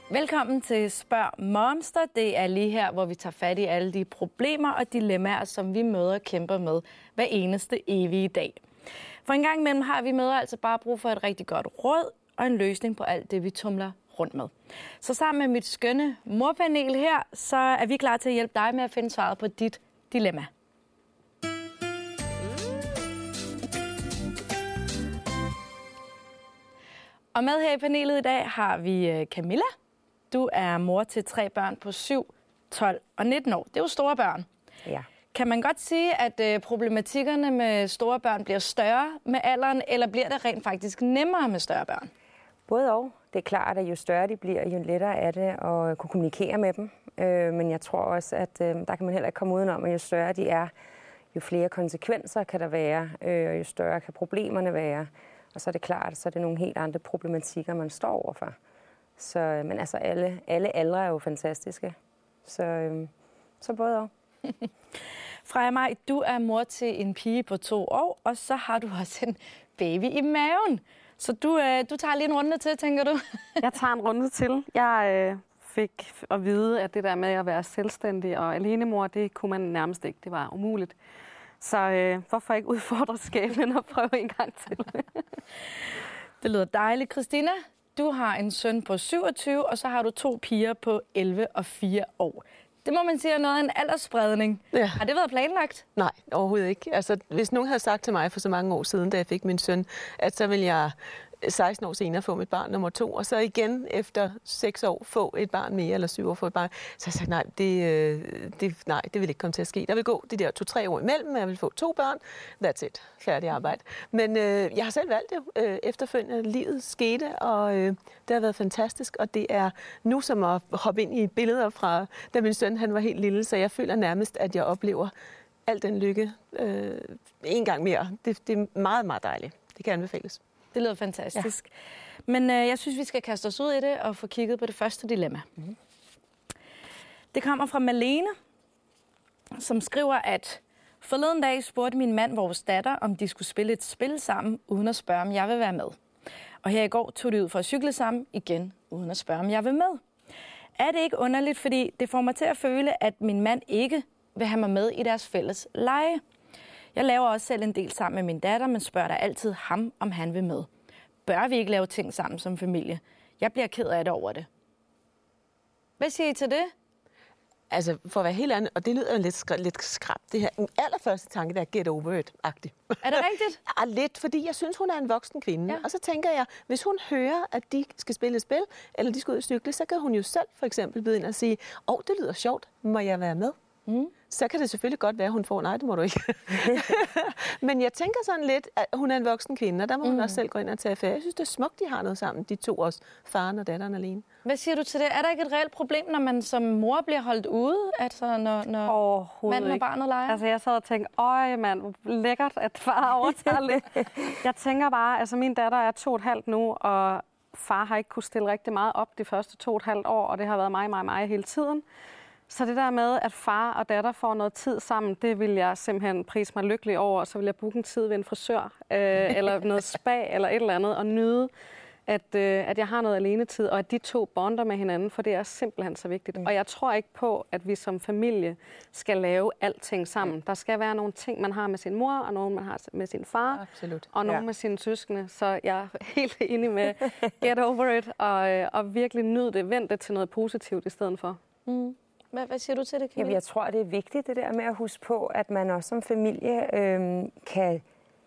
Velkommen til Spørg Momster. Det er lige her, hvor vi tager fat i alle de problemer og dilemmaer, som vi møder og kæmper med hver eneste evige dag. For en gang imellem har vi møder altså bare brug for et rigtig godt råd og en løsning på alt det, vi tumler rundt med. Så sammen med mit skønne morpanel her, så er vi klar til at hjælpe dig med at finde svaret på dit dilemma. Og med her i panelet i dag har vi Camilla. Du er mor til 3 børn på 7, 12 og 19 år. Det er jo store børn. Ja. Kan man godt sige, at problematikkerne med store børn bliver større med alderen, eller bliver det rent faktisk nemmere med større børn? Både og. Det er klart, at jo større de bliver, jo lettere er det at kunne kommunikere med dem. Men jeg tror også, at der kan man heller ikke komme udenom, at jo større de er, jo flere konsekvenser kan der være, og jo større kan problemerne være. Og så er det klart, så er det nogle helt andre problematikker, man står overfor. Så, men altså, alle aldre er jo fantastiske. Så både og. Freja Maj, du er mor til en pige på 2 år, og så har du også en baby i maven. Så du tager lige en runde til, tænker du? Jeg tager en runde til. Jeg fik at vide, at det der med at være selvstændig og alenemor, det kunne man nærmest ikke. Det var umuligt. Så hvorfor ikke udfordre skæbnen og prøve en gang til? Det lyder dejligt. Christina, du har en søn på 27, og så har du 2 piger på 11 og 4 år. Det må man sige er noget af en aldersspredning. Ja. Har det været planlagt? Nej, overhovedet ikke. Altså, hvis nogen havde sagt til mig for så mange år siden, da jeg fik min søn, at så ville jeg 16 år senere få mit barn nummer 2, og så igen efter 6 år få et barn mere, eller 7 år få et barn. Så jeg sagde, nej, det vil ikke komme til at ske. Der vil gå de der 2-3 år imellem, og jeg vil få 2 børn. That's it. Færdig arbejde. Men jeg har selv valgt det efterfølgende. Livet skete, og det har været fantastisk, og det er nu som at hoppe ind i billeder fra, da min søn han var helt lille, så jeg føler nærmest, at jeg oplever al den lykke en gang mere. Det er meget, meget dejligt. Det kan anbefales. Det lyder fantastisk. Ja. Men jeg synes, vi skal kaste os ud i det og få kigget på det første dilemma. Mm-hmm. Det kommer fra Malene, som skriver, at forleden dag spurgte min mand vores datter, om de skulle spille et spil sammen, uden at spørge, om jeg vil være med. Og her i går tog de ud for at cykle sammen igen, uden at spørge, om jeg vil med. Er det ikke underligt, fordi det får mig til at føle, at min mand ikke vil have mig med i deres fælles lege? Jeg laver også selv en del sammen med min datter, men spørger da altid ham, om han vil med. Bør vi ikke lave ting sammen som familie? Jeg bliver ked af det over det. Hvad siger I til det? Altså, for at være helt ærlig, og det lyder jo lidt skræbt, det her. Den allerførste tanke, der er get over it-agtigt. Er det rigtigt? Ja, lidt, fordi jeg synes, hun er en voksen kvinde. Ja. Og så tænker jeg, hvis hun hører, at de skal spille et spil, eller de skal ud og cykle, så kan hun jo selv for eksempel byde ind og sige, det lyder sjovt, må jeg være med? Mm. Så kan det selvfølgelig godt være, at hun får, nej, det må du ikke. Men jeg tænker sådan lidt, at hun er en voksen kvinde, og der må hun også selv gå ind og tage affære. Jeg synes, det er smukt, de har noget sammen, de 2 også, faren og datteren alene. Hvad siger du til det? Er der ikke et reelt problem, når man som mor bliver holdt ude, altså når manden og barnet leger? Altså jeg sad og tænkte, mand, hvor lækkert, at far overtager lidt. Jeg tænker bare, altså min datter er 2,5 nu, og far har ikke kunne stille rigtig meget op de første 2,5 år, og det har været mig hele tiden. Så det der med, at far og datter får noget tid sammen, det vil jeg simpelthen prise mig lykkelig over. Så vil jeg booke en tid ved en frisør, eller noget spa, eller et eller andet, og nyde, at jeg har noget alenetid, og at de 2 bonder med hinanden, for det er simpelthen så vigtigt. Og jeg tror ikke på, at vi som familie skal lave alting sammen. Der skal være nogle ting, man har med sin mor, og nogle, man har med sin far, absolut, og nogle med sine søskende. Så jeg er helt enig med get over it, og virkelig nyd det. Vend det til noget positivt i stedet for. Mm. Hvad siger du til det, Camilla? Jamen, jeg tror, det er vigtigt, det der med at huske på, at man også som familie kan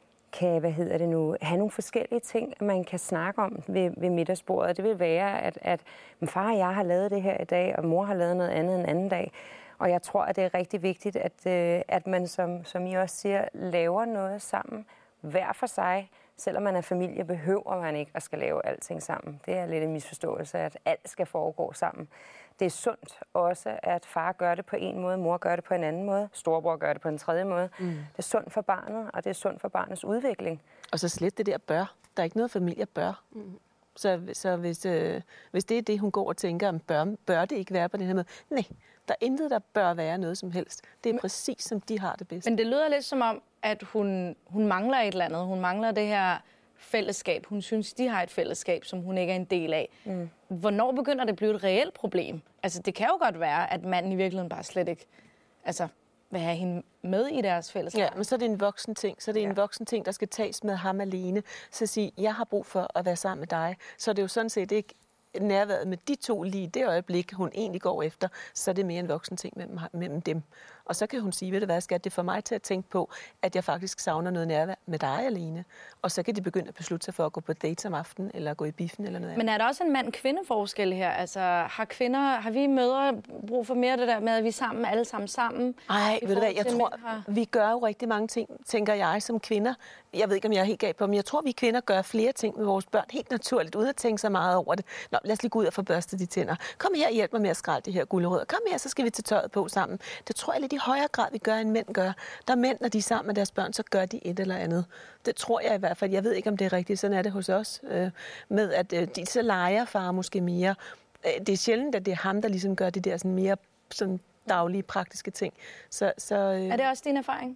have nogle forskellige ting, man kan snakke om ved middagsbordet. Det vil være, at far og jeg har lavet det her i dag, og mor har lavet noget andet en anden dag. Og jeg tror, at det er rigtig vigtigt, at man, som I også siger, laver noget sammen, hver for sig. Selvom man er familie, behøver man ikke at skal lave alting sammen. Det er lidt en misforståelse, at alt skal foregå sammen. Det er sundt også, at far gør det på en måde, mor gør det på en anden måde, storebror gør det på en tredje måde. Mm. Det er sundt for barnet, og det er sundt for barnets udvikling. Og så slet det der bør. Der er ikke noget familie bør. Mm. Så hvis det er det, hun går og tænker, bør det ikke være på den her måde? Nej, der er intet, der bør være noget som helst. Det er præcis, som de har det bedst. Men det lyder lidt som om, at hun mangler et eller andet. Hun mangler det her fællesskab. Hun synes, de har et fællesskab, som hun ikke er en del af. Hvornår begynder det at blive et reelt problem? Altså, det kan jo godt være, at manden i virkeligheden bare slet ikke vil have hende med i deres fællesskab. Ja, men så er det en voksen ting. Så er det en voksen ting, der skal tages med ham alene. Så sige, jeg har brug for at være sammen med dig. Så er det jo sådan set ikke nærværet med de to lige det øjeblik, hun egentlig går efter, så er det mere en voksen ting mellem dem. Og så kan hun sige, ved du hvad, skat, det får mig til at tænke på, at jeg faktisk savner noget nærvær med dig alene. Og så kan de begynde at beslutte sig for at gå på date om aftenen, eller gå i biffen eller noget andet. Men er der også en mand-kvinde-forskel her? Altså, har vi mødre brug for mere det der med, at vi er sammen, alle sammen? Nej, ved du hvad, jeg tror, vi gør jo rigtig mange ting, tænker jeg, som kvinder. Jeg ved ikke, om jeg er helt gal på, men jeg tror, vi kvinder gør flere ting med vores børn, helt naturligt, uden at tænke så meget over det. Nå, lad os lige gå ud og få børstet de tænder. Kom her og hjælp mig med at skrælle de her gulerødder. Kom her, så skal vi tage tøjet på sammen. Det tror jeg lidt i højere grad, vi gør, end mænd gør. Der er mænd, når de er sammen med deres børn, så gør de et eller andet. Det tror jeg i hvert fald. Jeg ved ikke, om det er rigtigt. Sådan er det hos os. Med at de så leger far måske mere. Det er sjældent, at det er ham, der ligesom gør det der sådan mere sådan daglige, praktiske ting. Er det også din erfaring?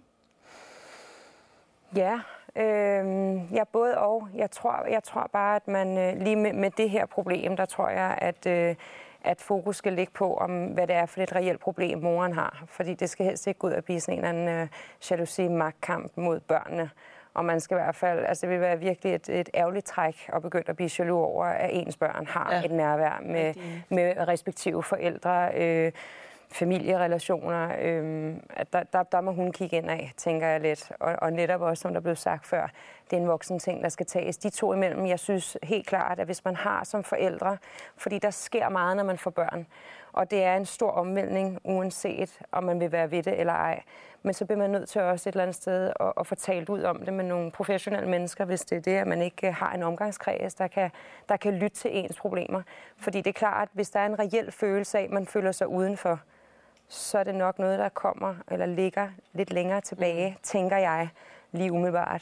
Ja, både og. Jeg tror bare, at man lige med det her problem, der tror jeg, at fokus skal ligge på, om hvad det er for et reelt problem, moren har. Fordi det skal helst ikke gå ud og blive sådan en eller anden jalousi-magtkamp mod børnene. Og man skal i hvert fald, altså det vil være virkelig et ærgerligt træk at begynde at blive jaloux over, at ens børn har et nærvær med respektive forældre, familierelationer. Der må hun kigge ind af, tænker jeg lidt. Og netop også, som der blev sagt før, det er en voksen ting, der skal tages. De to imellem, jeg synes helt klart, at hvis man har som forældre, fordi der sker meget, når man får børn, og det er en stor omvæltning, uanset om man vil være ved det eller ej, men så bliver man nødt til også et eller andet sted at få talt ud om det med nogle professionelle mennesker, hvis det er det, at man ikke har en omgangskreds, der kan lytte til ens problemer. Fordi det er klart, at hvis der er en reel følelse af, at man føler sig udenfor, så er det nok noget, der kommer eller ligger lidt længere tilbage, tænker jeg, lige umiddelbart.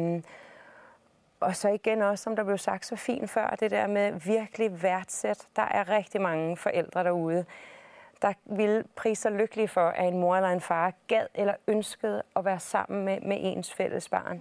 Og så igen også, som der blev sagt så fint før, det der med virkelig værdsæt. Der er rigtig mange forældre derude, der vil prise sig lykkelige for, at en mor eller en far gad eller ønskede at være sammen med ens fælles barn.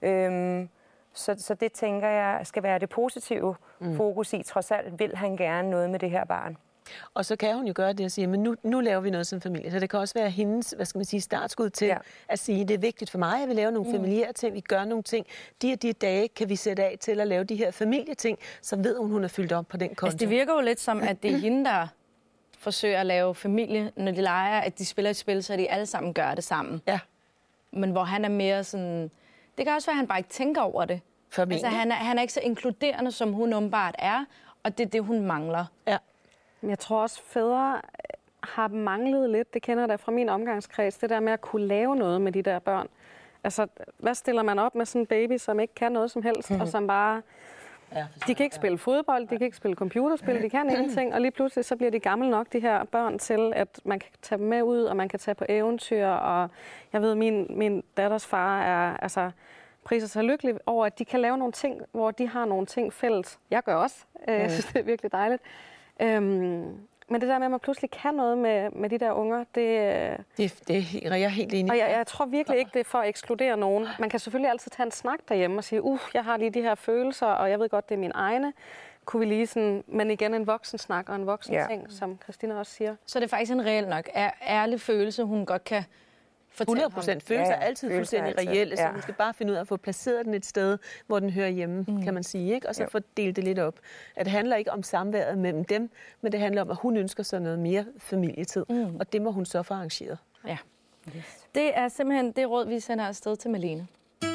Så det tænker jeg skal være det positive fokus i. Trods alt vil han gerne noget med det her barn. Og så kan hun jo gøre det og sige, men nu laver vi noget som familie. Så det kan også være hendes, startskud til at sige, det er vigtigt for mig, at vi laver nogle familiære ting, vi gør nogle ting. De dage kan vi sætte af til at lave de her familieting, så ved hun er fyldt op på den konto. Altså, det virker jo lidt som, at det er hende, der forsøger at lave familie, når de leger, at de spiller et spil, så de alle sammen gør det sammen. Ja. Men hvor han er mere sådan... Det kan også være, at han bare ikke tænker over det. Altså, han er ikke så inkluderende, som hun åbenbart er, og det er det, hun mangler. Ja. Jeg tror også, fædre har manglet lidt, det kender jeg da fra min omgangskreds, det der med at kunne lave noget med de der børn. Altså, hvad stiller man op med sådan en baby, som ikke kan noget som helst, og som bare... De kan ikke spille fodbold, de kan ikke spille computerspil, de kan ingenting, og lige pludselig så bliver de gamle nok, de her børn, til at man kan tage dem med ud, og man kan tage på eventyr, og jeg ved, min datters far priser sig lykkelig over, at de kan lave nogle ting, hvor de har nogle ting fælles. Jeg gør også. Jeg synes, det er virkelig dejligt. Men det der med, at man pludselig kan noget med de der unger, det er jeg helt enig. Og jeg tror virkelig ikke, det er for at ekskludere nogen. Man kan selvfølgelig altid tage en snak derhjemme og sige, jeg har lige de her følelser, og jeg ved godt, det er mine egne. Kunne vi lige sådan, men igen en voksen snak og en voksen ting, som Christina også siger. Så det er faktisk en reel nok ærlig følelse, hun godt kan fortælle 100% følelser er altid fuldstændig reelle, så hun skal bare finde ud af at få placeret den et sted, hvor den hører hjemme, kan man sige, ikke? Og så få delt det lidt op. At det handler ikke om samværet mellem dem, men det handler om, at hun ønsker sig noget mere familietid, og det må hun så få arrangeret. Ja. Det er simpelthen det råd, vi sender afsted til Malene.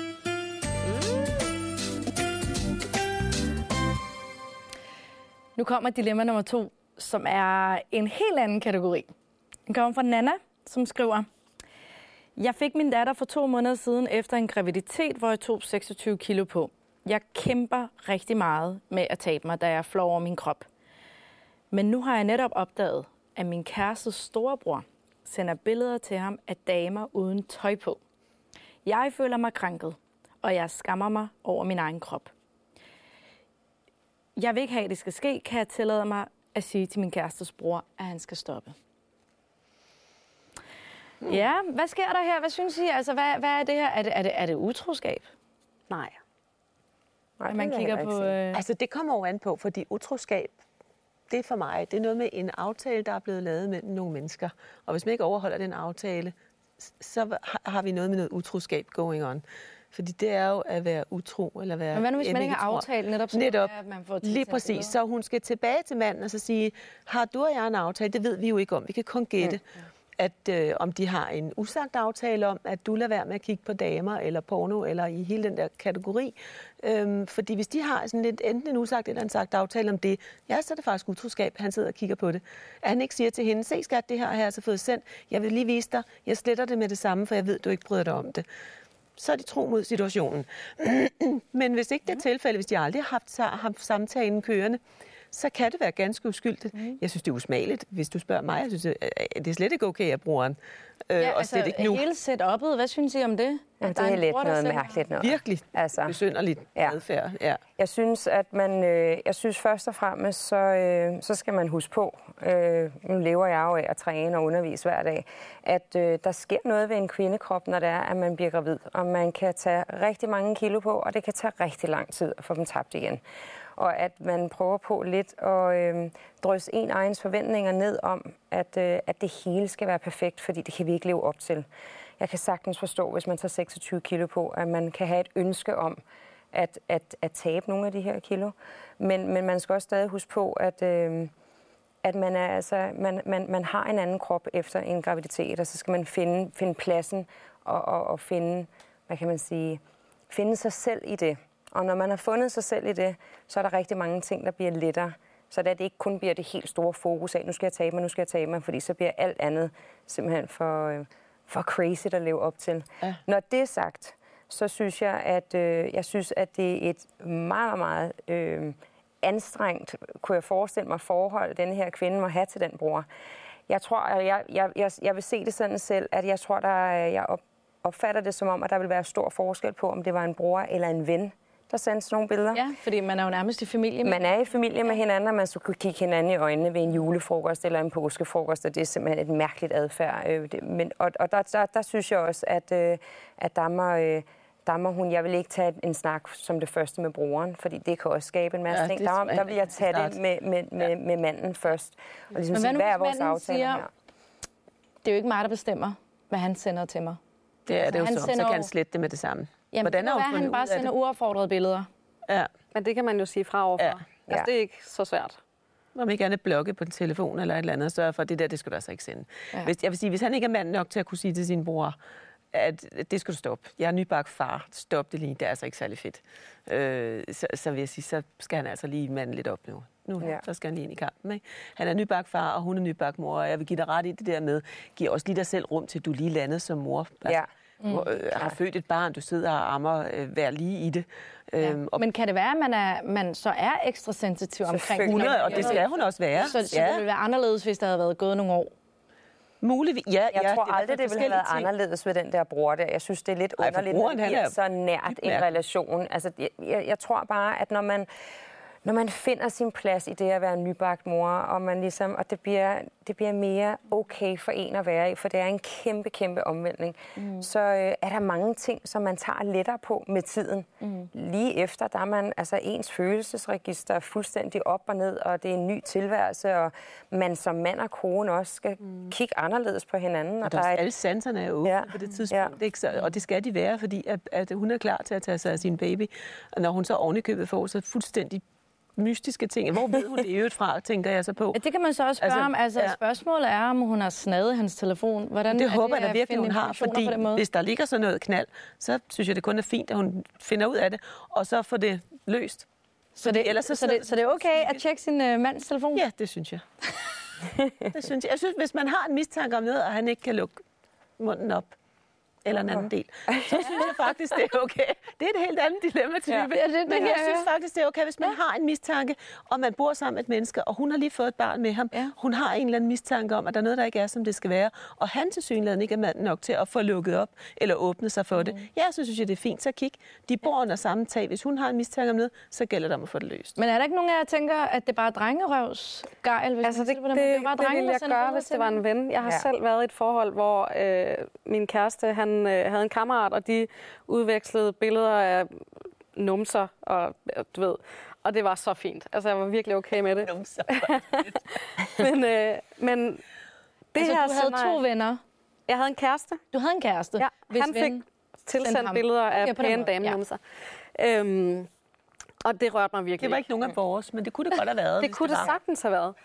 Nu kommer dilemma nummer 2, som er en helt anden kategori. Den kommer fra Nana, som skriver: Jeg fik min datter for 2 måneder siden efter en graviditet, hvor jeg tog 26 kilo på. Jeg kæmper rigtig meget med at tabe mig, da jeg flår over min krop. Men nu har jeg netop opdaget, at min kærestes storebror sender billeder til ham af damer uden tøj på. Jeg føler mig krænket, og jeg skammer mig over min egen krop. Jeg vil ikke have, at det skal ske. Kan jeg tillade mig at sige til min kærestes bror, at han skal stoppe? Ja, hvad sker der her? Hvad synes I? Altså, hvad er det her? Er det utroskab? Nej. Nej, at man det vil kigger jeg på... ikke sige. Altså, det kommer jo an på, fordi utroskab, det er for mig, det er noget med en aftale, der er blevet lavet mellem nogle mennesker. Og hvis man ikke overholder den aftale, så har vi noget med noget utroskab going on. Fordi det er jo at være utro, eller være... Men hvad nu, hvis man ikke har aftalt netop, Netop, at man får lige præcis. Så hun skal tilbage til manden og så sige, har du og jeg en aftale? Det ved vi jo ikke om. Vi kan kun gætte, at om de har en usagt aftale om, at du lader være med at kigge på damer, eller porno, eller i hele den der kategori. Fordi hvis de har sådan lidt, enten en usagt eller en sagt aftale om det, ja, så er det faktisk utroskab, han sidder og kigger på det. At han ikke siger til hende, se skat, det her har jeg altså fået sendt, jeg vil lige vise dig, jeg sletter det med det samme, for jeg ved, du ikke bryder dig om det. Så er de tro mod situationen. Men hvis ikke det er tilfælde, hvis de aldrig har haft samtalen kørende, så kan det være ganske uskyldigt. Jeg synes, det er usmageligt, hvis du spørger mig. Jeg synes, det er slet ikke okay, at bruger den. Ja, altså ikke nu. hele setup'et, hvad synes I om det? Ja, det er lidt noget mærkeligt noget. Virkelig Altså, besynderligt adfærd. Ja. Jeg synes, at jeg synes først og fremmest, så skal man huske på, nu lever jeg jo af at træne og undervise hver dag, at der sker noget ved en kvindekrop, når det er, at man bliver gravid. Og man kan tage rigtig mange kilo på, og det kan tage rigtig lang tid at få dem tabt igen. Og at man prøver på lidt at drysse en egens forventninger ned om, at det hele skal være perfekt, fordi det kan vi ikke leve op til. Jeg kan sagtens forstå, hvis man tager 26 kilo på, at man kan have et ønske om at tabe nogle af de her kilo. Men man skal også stadig huske på, at man, man har en anden krop efter en graviditet, og så skal man finde pladsen og finde, hvad kan man sige, finde sig selv i det. Og når man har fundet sig selv i det, så er der rigtig mange ting, der bliver lettere. Så det ikke kun bliver det helt store fokus af, nu skal jeg tabe mig, fordi så bliver alt andet simpelthen for crazy at leve op til. Ja. Når det er sagt, så synes jeg, at det er et meget, meget anstrengt, kunne jeg forestille mig, forhold, den her kvinde må have til den bror. Jeg tror, at jeg vil se det sådan selv, at jeg tror, jeg opfatter det som om, at der vil være stor forskel på, om det var en bror eller en ven, der sendte sådan nogle billeder. Ja, fordi man er jo nærmest i familie med. Man er i familie med hinanden, og man skulle kunne kigge hinanden i øjnene ved en julefrokost eller en påskefrokost, og det er simpelthen et mærkeligt adfærd. Og der synes jeg også, at der må hun, jeg vil ikke tage en snak som det første med broren, fordi det kan også skabe en masse ting. Der vil jeg tage det med manden først. Og ligesom sige, hvad er vores aftale her? Det er jo ikke mig, der bestemmer, hvad han sender til mig. Det er det jo så kan han slette det med det samme. Jamen, hvordan er han bare sender uopfordrede billeder? Ja. Men det kan man jo sige fra overfor. Ja. Altså, det er ikke så svært. Om ikke andet blokke på en telefon eller et eller andet, sørge for, at det skal du altså ikke sende. Ja. Jeg vil sige, hvis han ikke er mand nok til at kunne sige til sin bror, at det skal du stoppe. Jeg er nybagt far. Stop det lige. Det er altså ikke særlig fedt. Så vil jeg sige, så skal han altså lige manden lidt op nu. Så skal han lige ind i kampen. Ikke? Han er nybagt far, og hun er nybagt mor, og jeg vil give dig ret i det der med, giv også lige dig selv rum til, at du lige landede som mor. Altså, har født et barn, du sidder og ammer, vær lige i det. Men kan det være, at man så er ekstra sensitiv omkring hun? Og det skal hun også være. Så det ville være anderledes, hvis der havde været gået nogle år? Muligvis, jeg tror aldrig, det ville have været anderledes ved den der bror der. Jeg synes, det er lidt underligt, at det bliver så nært en relation. Altså, jeg tror bare, at når man finder sin plads i det at være en nybagt mor, og man ligesom, og det bliver mere okay for en at være i, for det er en kæmpe, kæmpe omvæltning, så er der mange ting, som man tager lettere på med tiden. Lige efter, der er man, altså ens følelsesregister er fuldstændig op og ned, og det er en ny tilværelse, og man som mand og kone også skal kigge anderledes på hinanden. Og alle sanserne er åbne på det tidspunkt, ikke? Så, og det skal de være, fordi at hun er klar til at tage sig af sin baby, og når hun så ovenikøbet får så fuldstændig mystiske ting. Hvor ved hun det i øvrigt fra, tænker jeg så på? Det kan man så også spørge om. Altså, spørgsmålet er, om hun har snadet hans telefon. Hvordan det håber jeg da virkelig, hun har, fordi hvis der ligger sådan noget knald, så synes jeg, det kun er fint, at hun finder ud af det, og så får det løst. Så det er okay at tjekke sin mands telefon? Ja, det synes jeg. Det synes jeg. Jeg synes, hvis man har en mistanke om noget, og han ikke kan lukke munden op, eller en anden del, så synes jeg faktisk, det er okay. Det er et helt andet dilemma-type. Ja, men jeg synes faktisk, det er okay, hvis man har en mistanke, og man bor sammen med et menneske, og hun har lige fået et barn med ham. Ja. Hun har en eller anden mistanke om, at der er noget, der ikke er, som det skal være, og han tilsyneladende ikke er manden nok til at få lukket op, eller åbne sig for det. Ja, så synes jeg, det er fint. Så kig. De bor under samme tag. Hvis hun har en mistanke om noget, så gælder det om at få det løst. Men er der ikke nogen af jer, der tænker, at det bare er drengerøvsgejl? Altså, det ville jeg gøre, hvis det var en ven. Jeg har selv været i et forhold, hvor min kæreste, han havde en kammerat, og de udvekslede billeder af numser, og du ved, og det var så fint. Altså, jeg var virkelig okay med det. Numser. men det Altså, her du havde 2 venner. Jeg havde en kæreste. Du havde en kæreste? Ja, hvis han fik tilsendt billeder af pæne damenumser. Ja. Og det rørte mig virkelig. Det var ikke nogen af vores, men det kunne det godt have været. Det kunne det sagtens have været.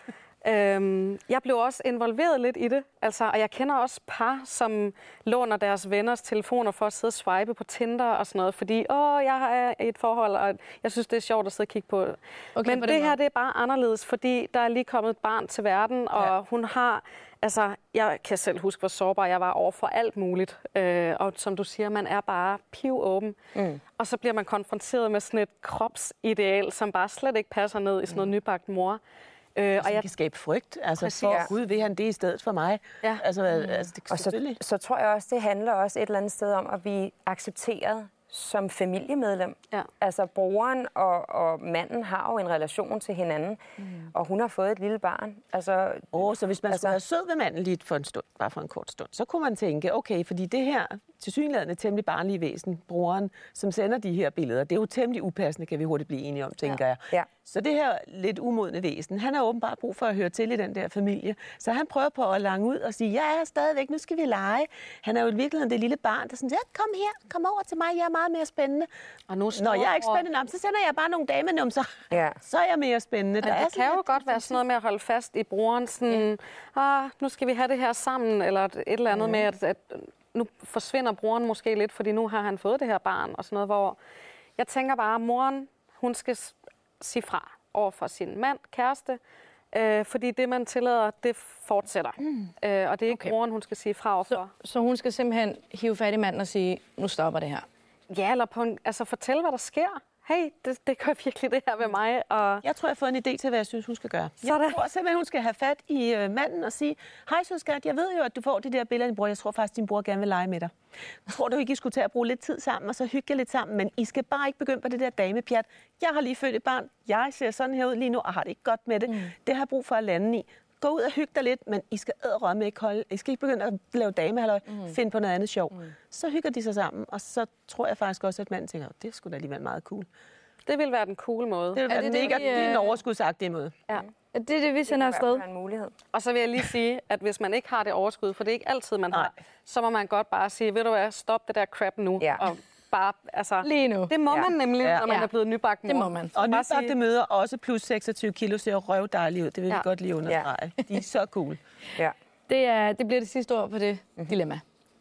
Jeg blev også involveret lidt i det, altså, og jeg kender også par, som låner deres venners telefoner for at sidde og swipe på Tinder og sådan noget, fordi jeg er i et forhold, og jeg synes, det er sjovt at sidde og kigge på. Okay, men det her, det er bare anderledes, fordi der er lige kommet et barn til verden, og hun har, altså, jeg kan selv huske, hvor sårbar jeg var over for alt muligt, og som du siger, man er bare pivåben, og så bliver man konfronteret med sådan et kropsideal, som bare slet ikke passer ned i sådan noget nybagt mor. Og jeg kan skabe frygt. Altså, for Gud, vil han det i stedet for mig? Ja. Altså, det, og så tror jeg også, det handler også et eller andet sted om at blive accepteret som familiemedlem. Ja. Altså, brugeren og manden har jo en relation til hinanden, og hun har fået et lille barn. Altså, så hvis man skulle være sød ved manden lige for en stund, bare for en kort stund, så kunne man tænke, okay, fordi det her tilsyneladende temmelig barnlige væsen, brugeren, som sender de her billeder, det er jo temmelig upassende, kan vi hurtigt blive enige om, tænker jeg. Ja. Så det her lidt umodne væsen, han har åbenbart brug for at høre til i den der familie. Så han prøver på at lange ud og sige, ja, jeg er stadigvæk, nu skal vi lege. Han er jo i virkeligheden det lille barn, der sådan siger, kom her, kom over til mig, jeg er meget mere spændende. Og nu når jeg er ikke spændende, så sender jeg bare nogle damenumser. Ja. Så er jeg mere spændende. Men det kan jo godt være sådan noget med at holde fast i brugeren, sådan, nu skal vi have det her sammen, eller et eller andet med, at nu forsvinder brugeren måske lidt, fordi nu har han fået det her barn, og sådan noget, hvor jeg tænker bare, at moren, hun skal sige fra over for sin mand, kæreste, fordi det, man tillader, det fortsætter. Og det er ikke moren, hun skal sige fra overfor. Så hun skal simpelthen hive fat i manden og sige, nu stopper det her? Ja, eller fortælle, hvad der sker. Hey, det gør virkelig det her ved mig. Og jeg tror, jeg har fået en idé til, hvad jeg synes, hun skal gøre. Jeg tror simpelthen, hun skal have fat i manden og sige, hej søskat, jeg ved jo, at du får de der billeder af din bror. Jeg tror faktisk, din bror gerne vil lege med dig. Tror du ikke, I skulle tage at bruge lidt tid sammen, og så hygge jer lidt sammen, men I skal bare ikke begynde på det der damepjat. Jeg har lige født et barn. Jeg ser sådan her ud lige nu, og har det ikke godt med det. Det har jeg brug for at lande i. Gå ud og hygge dig lidt, men I skal ædrømme ikke holde. I skal ikke begynde at lave damehalløj. Finde på noget andet sjov. Så hygger de sig sammen, og så tror jeg faktisk også, at manden tænker, det skulle da alligevel meget cool. Det vil være den cool måde. Det vil være det er en overskudsagtig måde. Ja. Det er det, vi sender afsted. Og så vil jeg lige sige, at hvis man ikke har det overskud, for det er ikke altid, man har, så må man godt bare sige, ved du hvad, stop det der crap nu. Ja. Og bare, altså, lige nu. Det må man nemlig, når man er blevet nybagt mor. Det må man. Og nybagte møder også plus 26 kilo ser røvdejlige ud. Det vil vi godt lige understrege. De er så cool. Ja. Det bliver det sidste ord på det dilemma.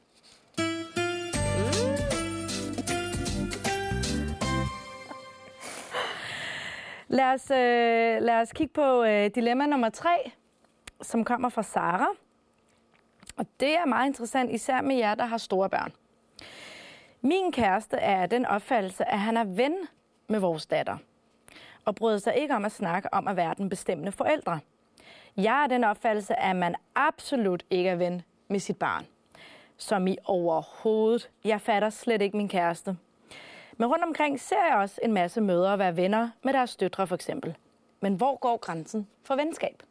Lad os kigge på dilemma nummer 3, som kommer fra Sara. Og det er meget interessant, især med jer, der har store børn. Min kæreste er den opfattelse, at han er ven med vores datter, og bryder sig ikke om at snakke om at være den bestemmende forældre. Jeg er den opfattelse, at man absolut ikke er ven med sit barn. Som i overhovedet. Jeg fatter slet ikke min kæreste. Men rundt omkring ser jeg også en masse mødre være venner med deres døtre for eksempel. Men hvor går grænsen for venskab?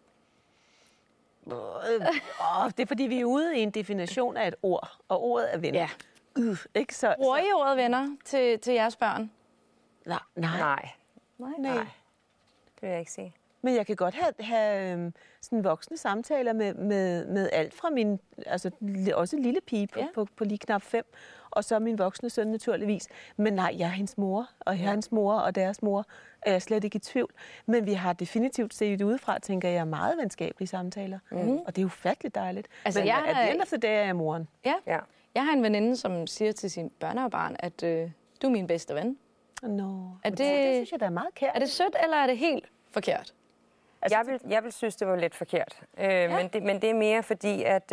Det er fordi, vi er ude i en definition af et ord, og ordet er venner. Ja. Ikke så. Bruger I ordet venner til jeres børn? Nej. Det vil jeg ikke sige. Men jeg kan godt have sådan voksne samtaler med alt fra min, altså også en lille pige på lige knap 5, og så min voksne søn naturligvis. Men nej, jeg er hendes mor, og hans mor og deres mor er jeg slet ikke i tvivl. Men vi har definitivt set udefra, tænker jeg, meget venskabelige samtaler. Og det er ufatteligt dejligt. Altså, men at the end of the day er jeg moren. Ja. Jeg har en veninde, som siger til sin børnebarn, at du er min bedste ven. Det synes jeg, der er meget kært. Er det sødt, eller er det helt forkert? Altså, jeg vil synes, det var lidt forkert. Men det er mere fordi, at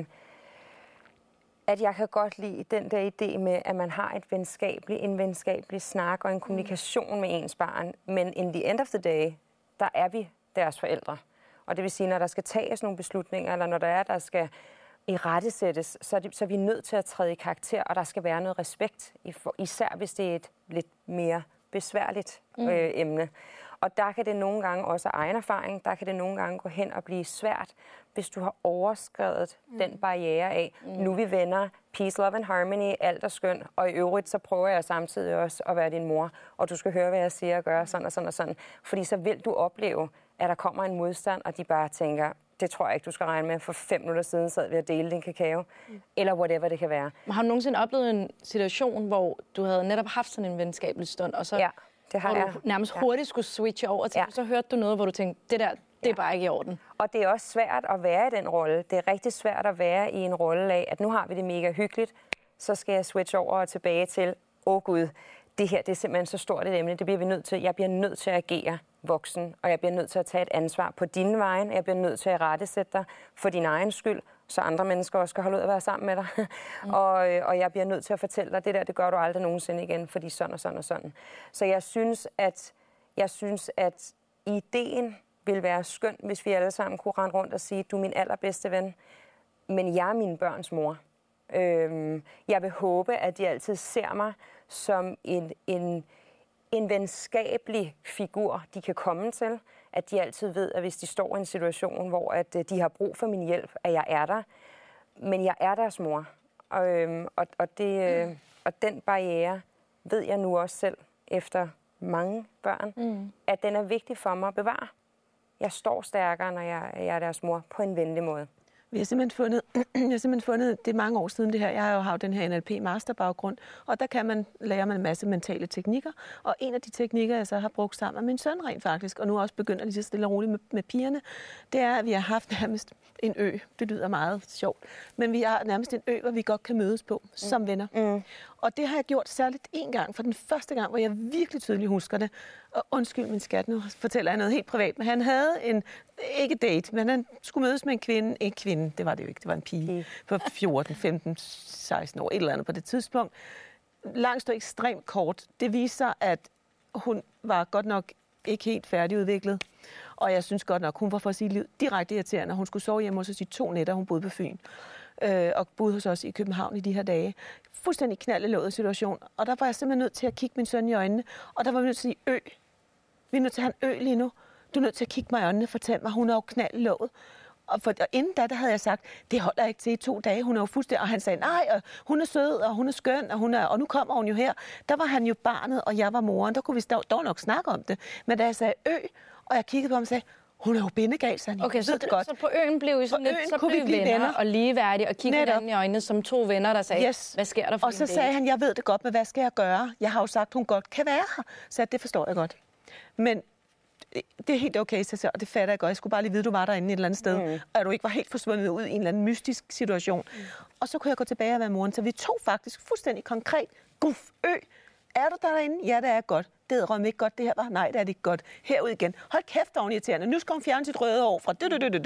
jeg kan godt lide den der idé med, at man har en venskabelig snak og en kommunikation med ens barn. Men in the end of the day, der er vi deres forældre. Og det vil sige, når der skal tages nogle beslutninger, eller når der skal irettesættes, så er vi nødt til at træde i karakter, og der skal være noget respekt, især hvis det er et lidt mere besværligt emne. Og der kan det nogle gange også af egen erfaring, der kan det nogle gange gå hen og blive svært, hvis du har overskredet den barriere af, nu er vi venner, peace, love and harmony, alt er skønt, og i øvrigt så prøver jeg samtidig også at være din mor, og du skal høre, hvad jeg siger og gøre, sådan og sådan og sådan. Fordi så vil du opleve, at der kommer en modstand, og de bare tænker, det tror jeg ikke, du skal regne med, for 5 minutter siden sad vi at dele din kakao, eller whatever det kan være. Har du nogensinde oplevet en situation, hvor du havde netop haft sådan en venskabelig stund, og så Ja, det har jeg. du nærmest hurtigt skulle switche over til, så hørte du noget, hvor du tænkte, det der, det er bare ikke i orden. Og det er også svært at være i den rolle. Det er rigtig svært at være i en rolle af, at nu har vi det mega hyggeligt, så skal jeg switche over og tilbage til, Gud, det her det er simpelthen så stort et emne, det bliver vi nødt til. Jeg bliver nødt til at agere voksen, og jeg bliver nødt til at tage et ansvar på dine vegne. Jeg bliver nødt til at rettesætte dig for din egen skyld, så andre mennesker også skal holde ud at være sammen med dig. Og jeg bliver nødt til at fortælle dig, det der, det gør du aldrig nogensinde igen, fordi sådan og sådan og sådan. Så jeg synes, at ideen ville være skøn, hvis vi alle sammen kunne rende rundt og sige, du er min allerbedste ven, men jeg er mine børns mor. Jeg vil håbe, at de altid ser mig som en venskabelig figur, de kan komme til. At de altid ved, at hvis de står i en situation, hvor at de har brug for min hjælp, at jeg er der. Men jeg er deres mor. Og den barriere ved jeg nu også selv, efter mange børn, at den er vigtig for mig at bevare. Jeg står stærkere, når jeg er deres mor, på en venlig måde. Vi har simpelthen fundet, det er mange år siden det her, jeg har jo haft den her NLP-masterbaggrund, og der lærer man en masse mentale teknikker, og en af de teknikker, jeg så har brugt sammen med min søn rent faktisk, og nu også begynder lige så stille og roligt med pigerne, det er, at vi har haft nærmest en ø. Det lyder meget sjovt, men vi har nærmest en ø, hvor vi godt kan mødes på som venner. Og det har jeg gjort særligt en gang, for den første gang, hvor jeg virkelig tydeligt husker det. Og undskyld min skat, nu fortæller jeg noget helt privat, men han havde ikke date, men han skulle mødes med en kvinde. Ikke kvinde, det var det jo ikke, det var en pige på 14, 15, 16 år, et eller andet på det tidspunkt. Langt stod ekstremt kort. Det viser sig, at hun var godt nok ikke helt færdigudviklet. Og jeg synes godt nok, hun var for sit liv direkte irriterende. Hun skulle sove hjemme hos os i 2 nætter, hun boede på Fyn. Og boede hos os i København i de her dage. Fuldstændig knaldelåget situation. Og der var jeg simpelthen nødt til at kigge min søn i øjnene. Og der var vi nødt til at sige, vi er nødt til at have en lige nu. Du er nødt til at kigge mig i øjnene og fortælle mig, hun er jo knaldelåget. Og inden da havde jeg sagt, det holder ikke til i 2 dage, hun er jo fuldstændig. Og han sagde, nej, og hun er sød, og hun er skøn, og nu kommer hun jo her. Der var han jo barnet, og jeg var moren. Der kunne vi dog nok snakke om det. Men da jeg sagde og jeg kiggede på ham og sagde, hun er jo bindegal, så han okay, så på øen blev I sådan lidt, så blev vi venner og ligeværdige, og kiggede hinanden i øjnene som 2 venner, der sagde, hvad sker der for og så sagde han, jeg ved det godt, men hvad skal jeg gøre? Jeg har jo sagt, hun godt kan være her. Så det forstår jeg godt. Men det er helt okay, så og det fatter jeg godt. Jeg skulle bare lige vide, du var derinde et eller andet sted, og at du ikke var helt forsvundet ud i en eller anden mystisk situation. Og så kunne jeg gå tilbage og være moren. Så vi tog faktisk fuldstændig konkret, er du derinde? Ja, det er godt. Det er ikke godt, det her var. Nej, det er det ikke godt. Herud igen. Hold kæft, der er irriterende. Nu skal hun fjerne sit røde hår fra.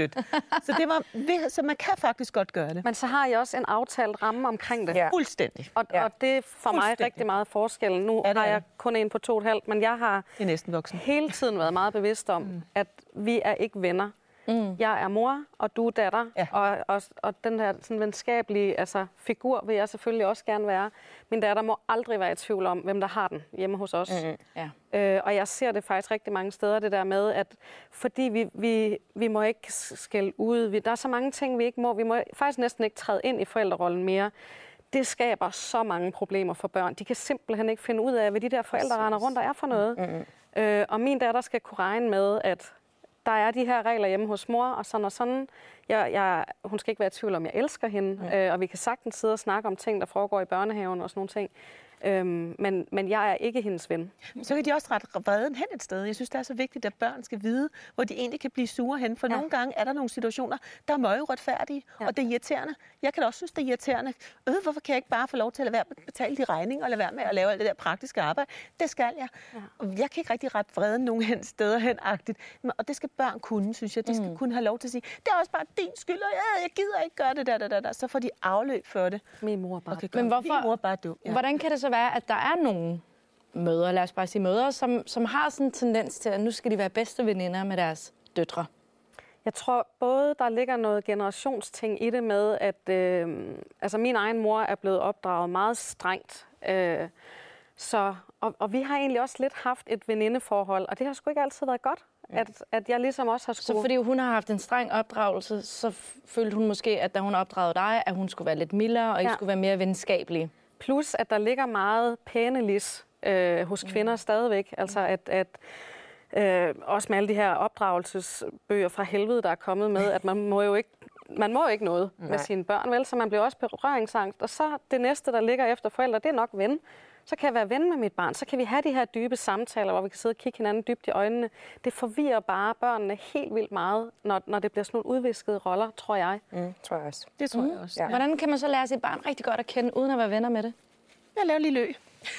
Så man kan faktisk godt gøre det. Men så har I også en aftalt ramme omkring det. Ja. Fuldstændig. Og det er for mig rigtig meget forskellen. Nu har jeg kun en på 2,5, men jeg har hele tiden været meget bevidst om, at vi er ikke venner. Jeg er mor, og du er datter, og den her sådan venskabelige figur vil jeg selvfølgelig også gerne være. Min datter må aldrig være i tvivl om, hvem der har den hjemme hos os. Og jeg ser det faktisk rigtig mange steder, det der med, at fordi vi må ikke skælde ud, der er så mange ting, vi ikke må. Vi må faktisk næsten ikke træde ind i forældrerollen mere. Det skaber så mange problemer for børn. De kan simpelthen ikke finde ud af, hvad de der forældre render rundt og er for noget. Og min datter skal kunne regne med, at der er de her regler hjemme hos mor, og sådan og sådan. Hun skal ikke være i tvivl om, jeg elsker hende, og vi kan sagtens sidde og snakke om ting, der foregår i børnehaven og sådan nogle ting. Men jeg er ikke hendes ven. Så kan de også rette vreden hen et sted. Jeg synes, det er så vigtigt, at børn skal vide, hvor de egentlig kan blive sure hen. For nogle gange er der nogle situationer, der er møgretfærdige, og det er irriterende. Jeg kan også synes, det er irriterende. Hvorfor kan jeg ikke bare få lov til at lade være med at betale de regninger, og lade være med at lave alt det der praktiske arbejde? Det skal jeg. Og jeg kan ikke rigtig rette vreden nogen steder hen-agtigt. Og det skal børn kunne, synes jeg. De skal kunne have lov til at sige, det er også bare din skyld, og jeg gider ikke gøre det der. Så får de afløb for det. Min mor bare. Men hvorfor? Hvordan kan det så være, at der er nogle mødre, lad os bare sige mødre, som har sådan en tendens til, at nu skal de være bedste veninder med deres døtre? Jeg tror både, der ligger noget generationsting i det med, at min egen mor er blevet opdraget meget strengt. Og vi har egentlig også lidt haft et venindeforhold, og det har sgu ikke altid været godt, at jeg ligesom også har skulle... Så fordi hun har haft en streng opdragelse, så følte hun måske, at da hun opdragede dig, at hun skulle være lidt mildere, og ikke skulle være mere venskabelig. Plus, at der ligger meget pænelis hos kvinder stadigvæk. Altså, at også med alle de her opdragelsesbøger fra helvede, der er kommet med, at man må jo ikke noget med sine børn, vel? Så man bliver også berøringsangst. Og så det næste, der ligger efter forældre, det er nok ven. Så kan jeg være ven med mit barn. Så kan vi have de her dybe samtaler, hvor vi kan sidde og kigge hinanden dybt i øjnene. Det forvirrer bare børnene helt vildt meget, når det bliver sådan nogle udviskede roller, tror jeg. Tror jeg også. Det tror jeg også. Ja. Hvordan kan man så lære sit barn rigtig godt at kende, uden at være venner med det? Jeg laver lige løg.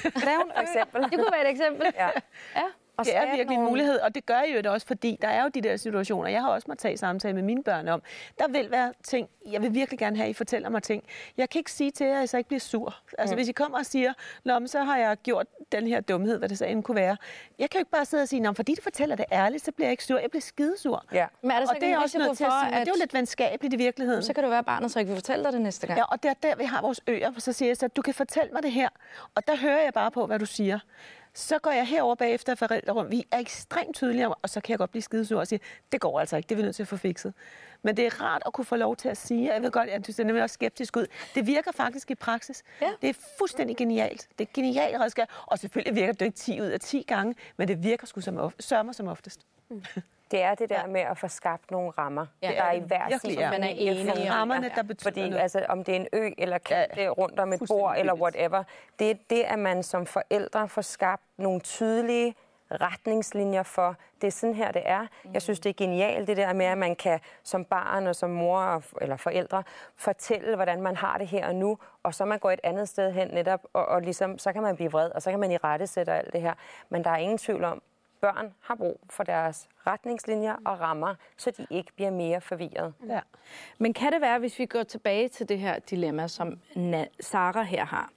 Det kunne være et eksempel. Ja. Og det er virkelig en mulighed, og det gør jeg jo også, fordi der er jo de der situationer, jeg har også måttet tage samtale med mine børn om. Der vil være ting, jeg vil virkelig gerne have, I fortæller mig ting. Jeg kan ikke sige til jer, at I så ikke bliver sur. Altså hvis I kommer og siger, så har jeg gjort den her dumhed, hvad det så end kunne være. Jeg kan jo ikke bare sidde og sige, fordi du fortæller det ærligt, så bliver jeg ikke sur. Jeg bliver skidesur. Ja. Men er der så og det er også noget til at sige, det er jo lidt venskabeligt i virkeligheden. Så kan det være, at barnet så ikke vil fortælle dig det næste gang. Ja, og det er der, vi har vores øer, så siger jeg så, du kan fortælle mig det her. Og der hører jeg bare på, hvad du siger. Så går jeg herover bagefter af forældrerum. Vi er ekstremt tydelige, og så kan jeg godt blive skidesur og sige, det går altså ikke, det er vi nødt til at få fikset. Men det er rart at kunne få lov til at sige, jeg ved godt, at du ser nemlig også skeptisk ud. Det virker faktisk i praksis. Ja. Det er fuldstændig genialt. Det er genialt redskab, og selvfølgelig virker det ikke 10 ud af 10 gange, men det virker sgu som oftest. Det er det der med at få skabt nogle rammer, der er i hver sin man er enig rammerne, der betyder fordi, noget. altså, om det er en ø, eller kant rundt om et bord, eller whatever, det er det, at man som forældre får skabt nogle tydelige retningslinjer for, det er sådan her, det er. Jeg synes, det er genialt, det der med, at man kan som barn og som mor eller forældre fortælle, hvordan man har det her og nu, og så man går et andet sted hen netop, og ligesom, så kan man blive vred, og så kan man irettesætte alt det her. Men der er ingen tvivl om, børn har brug for deres retningslinjer og rammer, så de ikke bliver mere forvirret. Ja. Men kan det være, hvis vi går tilbage til det her dilemma, som Sara her har?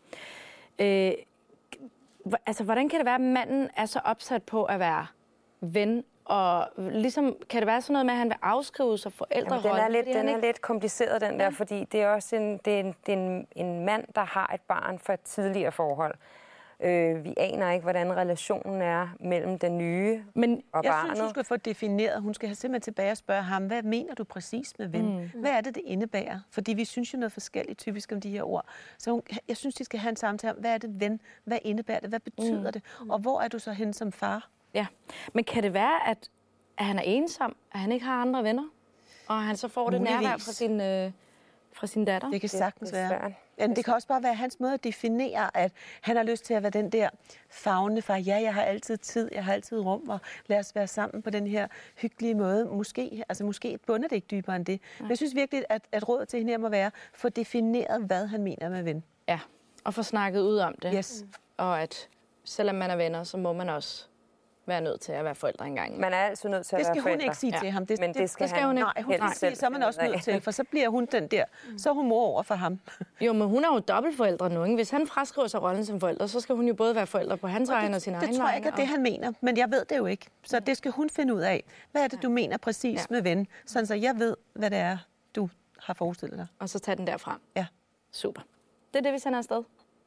Altså, hvordan kan det være, at manden er så opsat på at være ven? Og ligesom, kan det være sådan noget med, at han vil afskrive sig forældrerollen? Den er lidt kompliceret, den der, fordi det er også en mand, der har et barn for et tidligere forhold. Vi aner ikke, hvordan relationen er mellem den nye og barnet. Jeg synes, hun skal få defineret. Hun skal simpelthen tilbage og spørge ham, hvad mener du præcis med ven? Hvad er det, det indebærer? Fordi vi synes jo noget forskelligt typisk om de her ord. Så jeg synes, de skal have en samtale om, hvad er det ven? Hvad indebærer det? Hvad betyder det? Og hvor er du så hen som far? Ja, men kan det være, at han er ensom? At han ikke har andre venner? Og han så får det nærvær fra sin datter? Det kan sagtens være. Men det kan også bare være hans måde at definere, at han har lyst til at være den der favnende far. Ja, jeg har altid tid, jeg har altid rum, og lad os være sammen på den her hyggelige måde. Måske bunder det ikke dybere end det. Men jeg synes virkelig, at rådet til hende her må være, få defineret, hvad han mener med ven. Ja, og få snakket ud om det. Yes. Og at selvom man er venner, så må man også være nødt til at være forældre engang. Man er altid nødt til at være forældre. Det skal hun ikke sige til ham. Men det skal han ikke. Nej, hun sige, så er man også nødt til, for så bliver hun den der. Så er hun mor over for ham. Jo, men hun er jo dobbeltforældre nu, ikke? Hvis han fraskriver sig rollen som forældre, så skal hun jo både være forældre på hans vegne og sin egen vegne. Det tror jeg ikke er det, han mener, men jeg ved det jo ikke. Så det skal hun finde ud af. Hvad er det, du mener præcis med ven? Sådan så jeg ved, hvad det er, du har forestillet dig. Og så tage den derfra. Ja. Super. Det er det, vi sender afsted.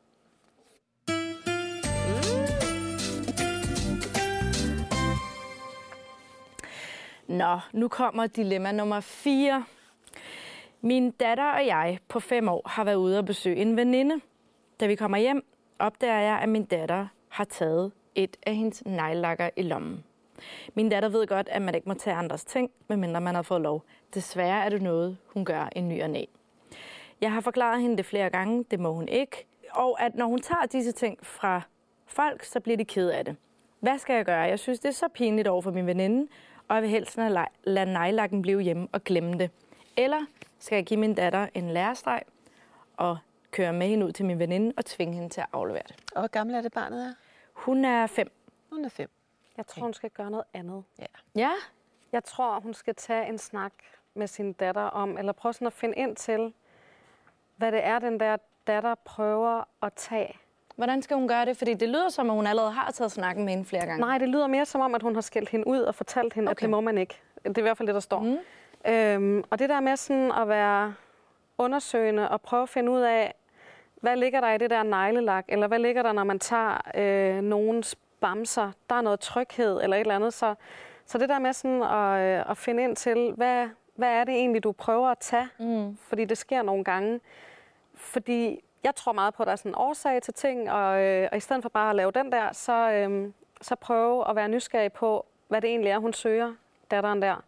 Nå, nu kommer dilemma nummer 4. Min datter og jeg på 5 år har været ude og besøge en veninde. Da vi kommer hjem, opdager jeg, at min datter har taget et af hendes neglelakker i lommen. Min datter ved godt, at man ikke må tage andres ting, medmindre man har fået lov. Desværre er det noget, hun gør i ny og næ. Jeg har forklaret hende det flere gange, det må hun ikke. Og at når hun tager disse ting fra folk, så bliver de ked af det. Hvad skal jeg gøre? Jeg synes, det er så pinligt over for min veninde, og jeg vil helst lade neglelakken blive hjemme og glemme det. Eller skal jeg give min datter en lærestreg og køre med hende ud til min veninde og tvinge hende til at aflevere det. Og hvor gammel er det barnet er? Hun er 5. Hun er 5. Jeg tror, hun skal gøre noget andet. Ja? Jeg tror, hun skal tage en snak med sin datter om, eller prøve sådan at finde ind til, hvad det er, den der datter prøver at tage. Hvordan skal hun gøre det? Fordi det lyder som, at hun allerede har taget snakken med hende flere gange. Nej, det lyder mere som om, at hun har skældt hende ud og fortalt hende, at det må man ikke. Det er i hvert fald det, der står. Og det der med sådan at være undersøgende og prøve at finde ud af, hvad ligger der i det der neglelak, eller hvad ligger der, når man tager nogens bamser? Der er noget tryghed eller et eller andet. Så det der med sådan at finde ind til, hvad er det egentlig, du prøver at tage? Fordi det sker nogle gange. Fordi jeg tror meget på, at der er sådan en årsag til ting, og i stedet for bare at lave den der, så prøve at være nysgerrig på, hvad det egentlig er, hun søger, datteren der.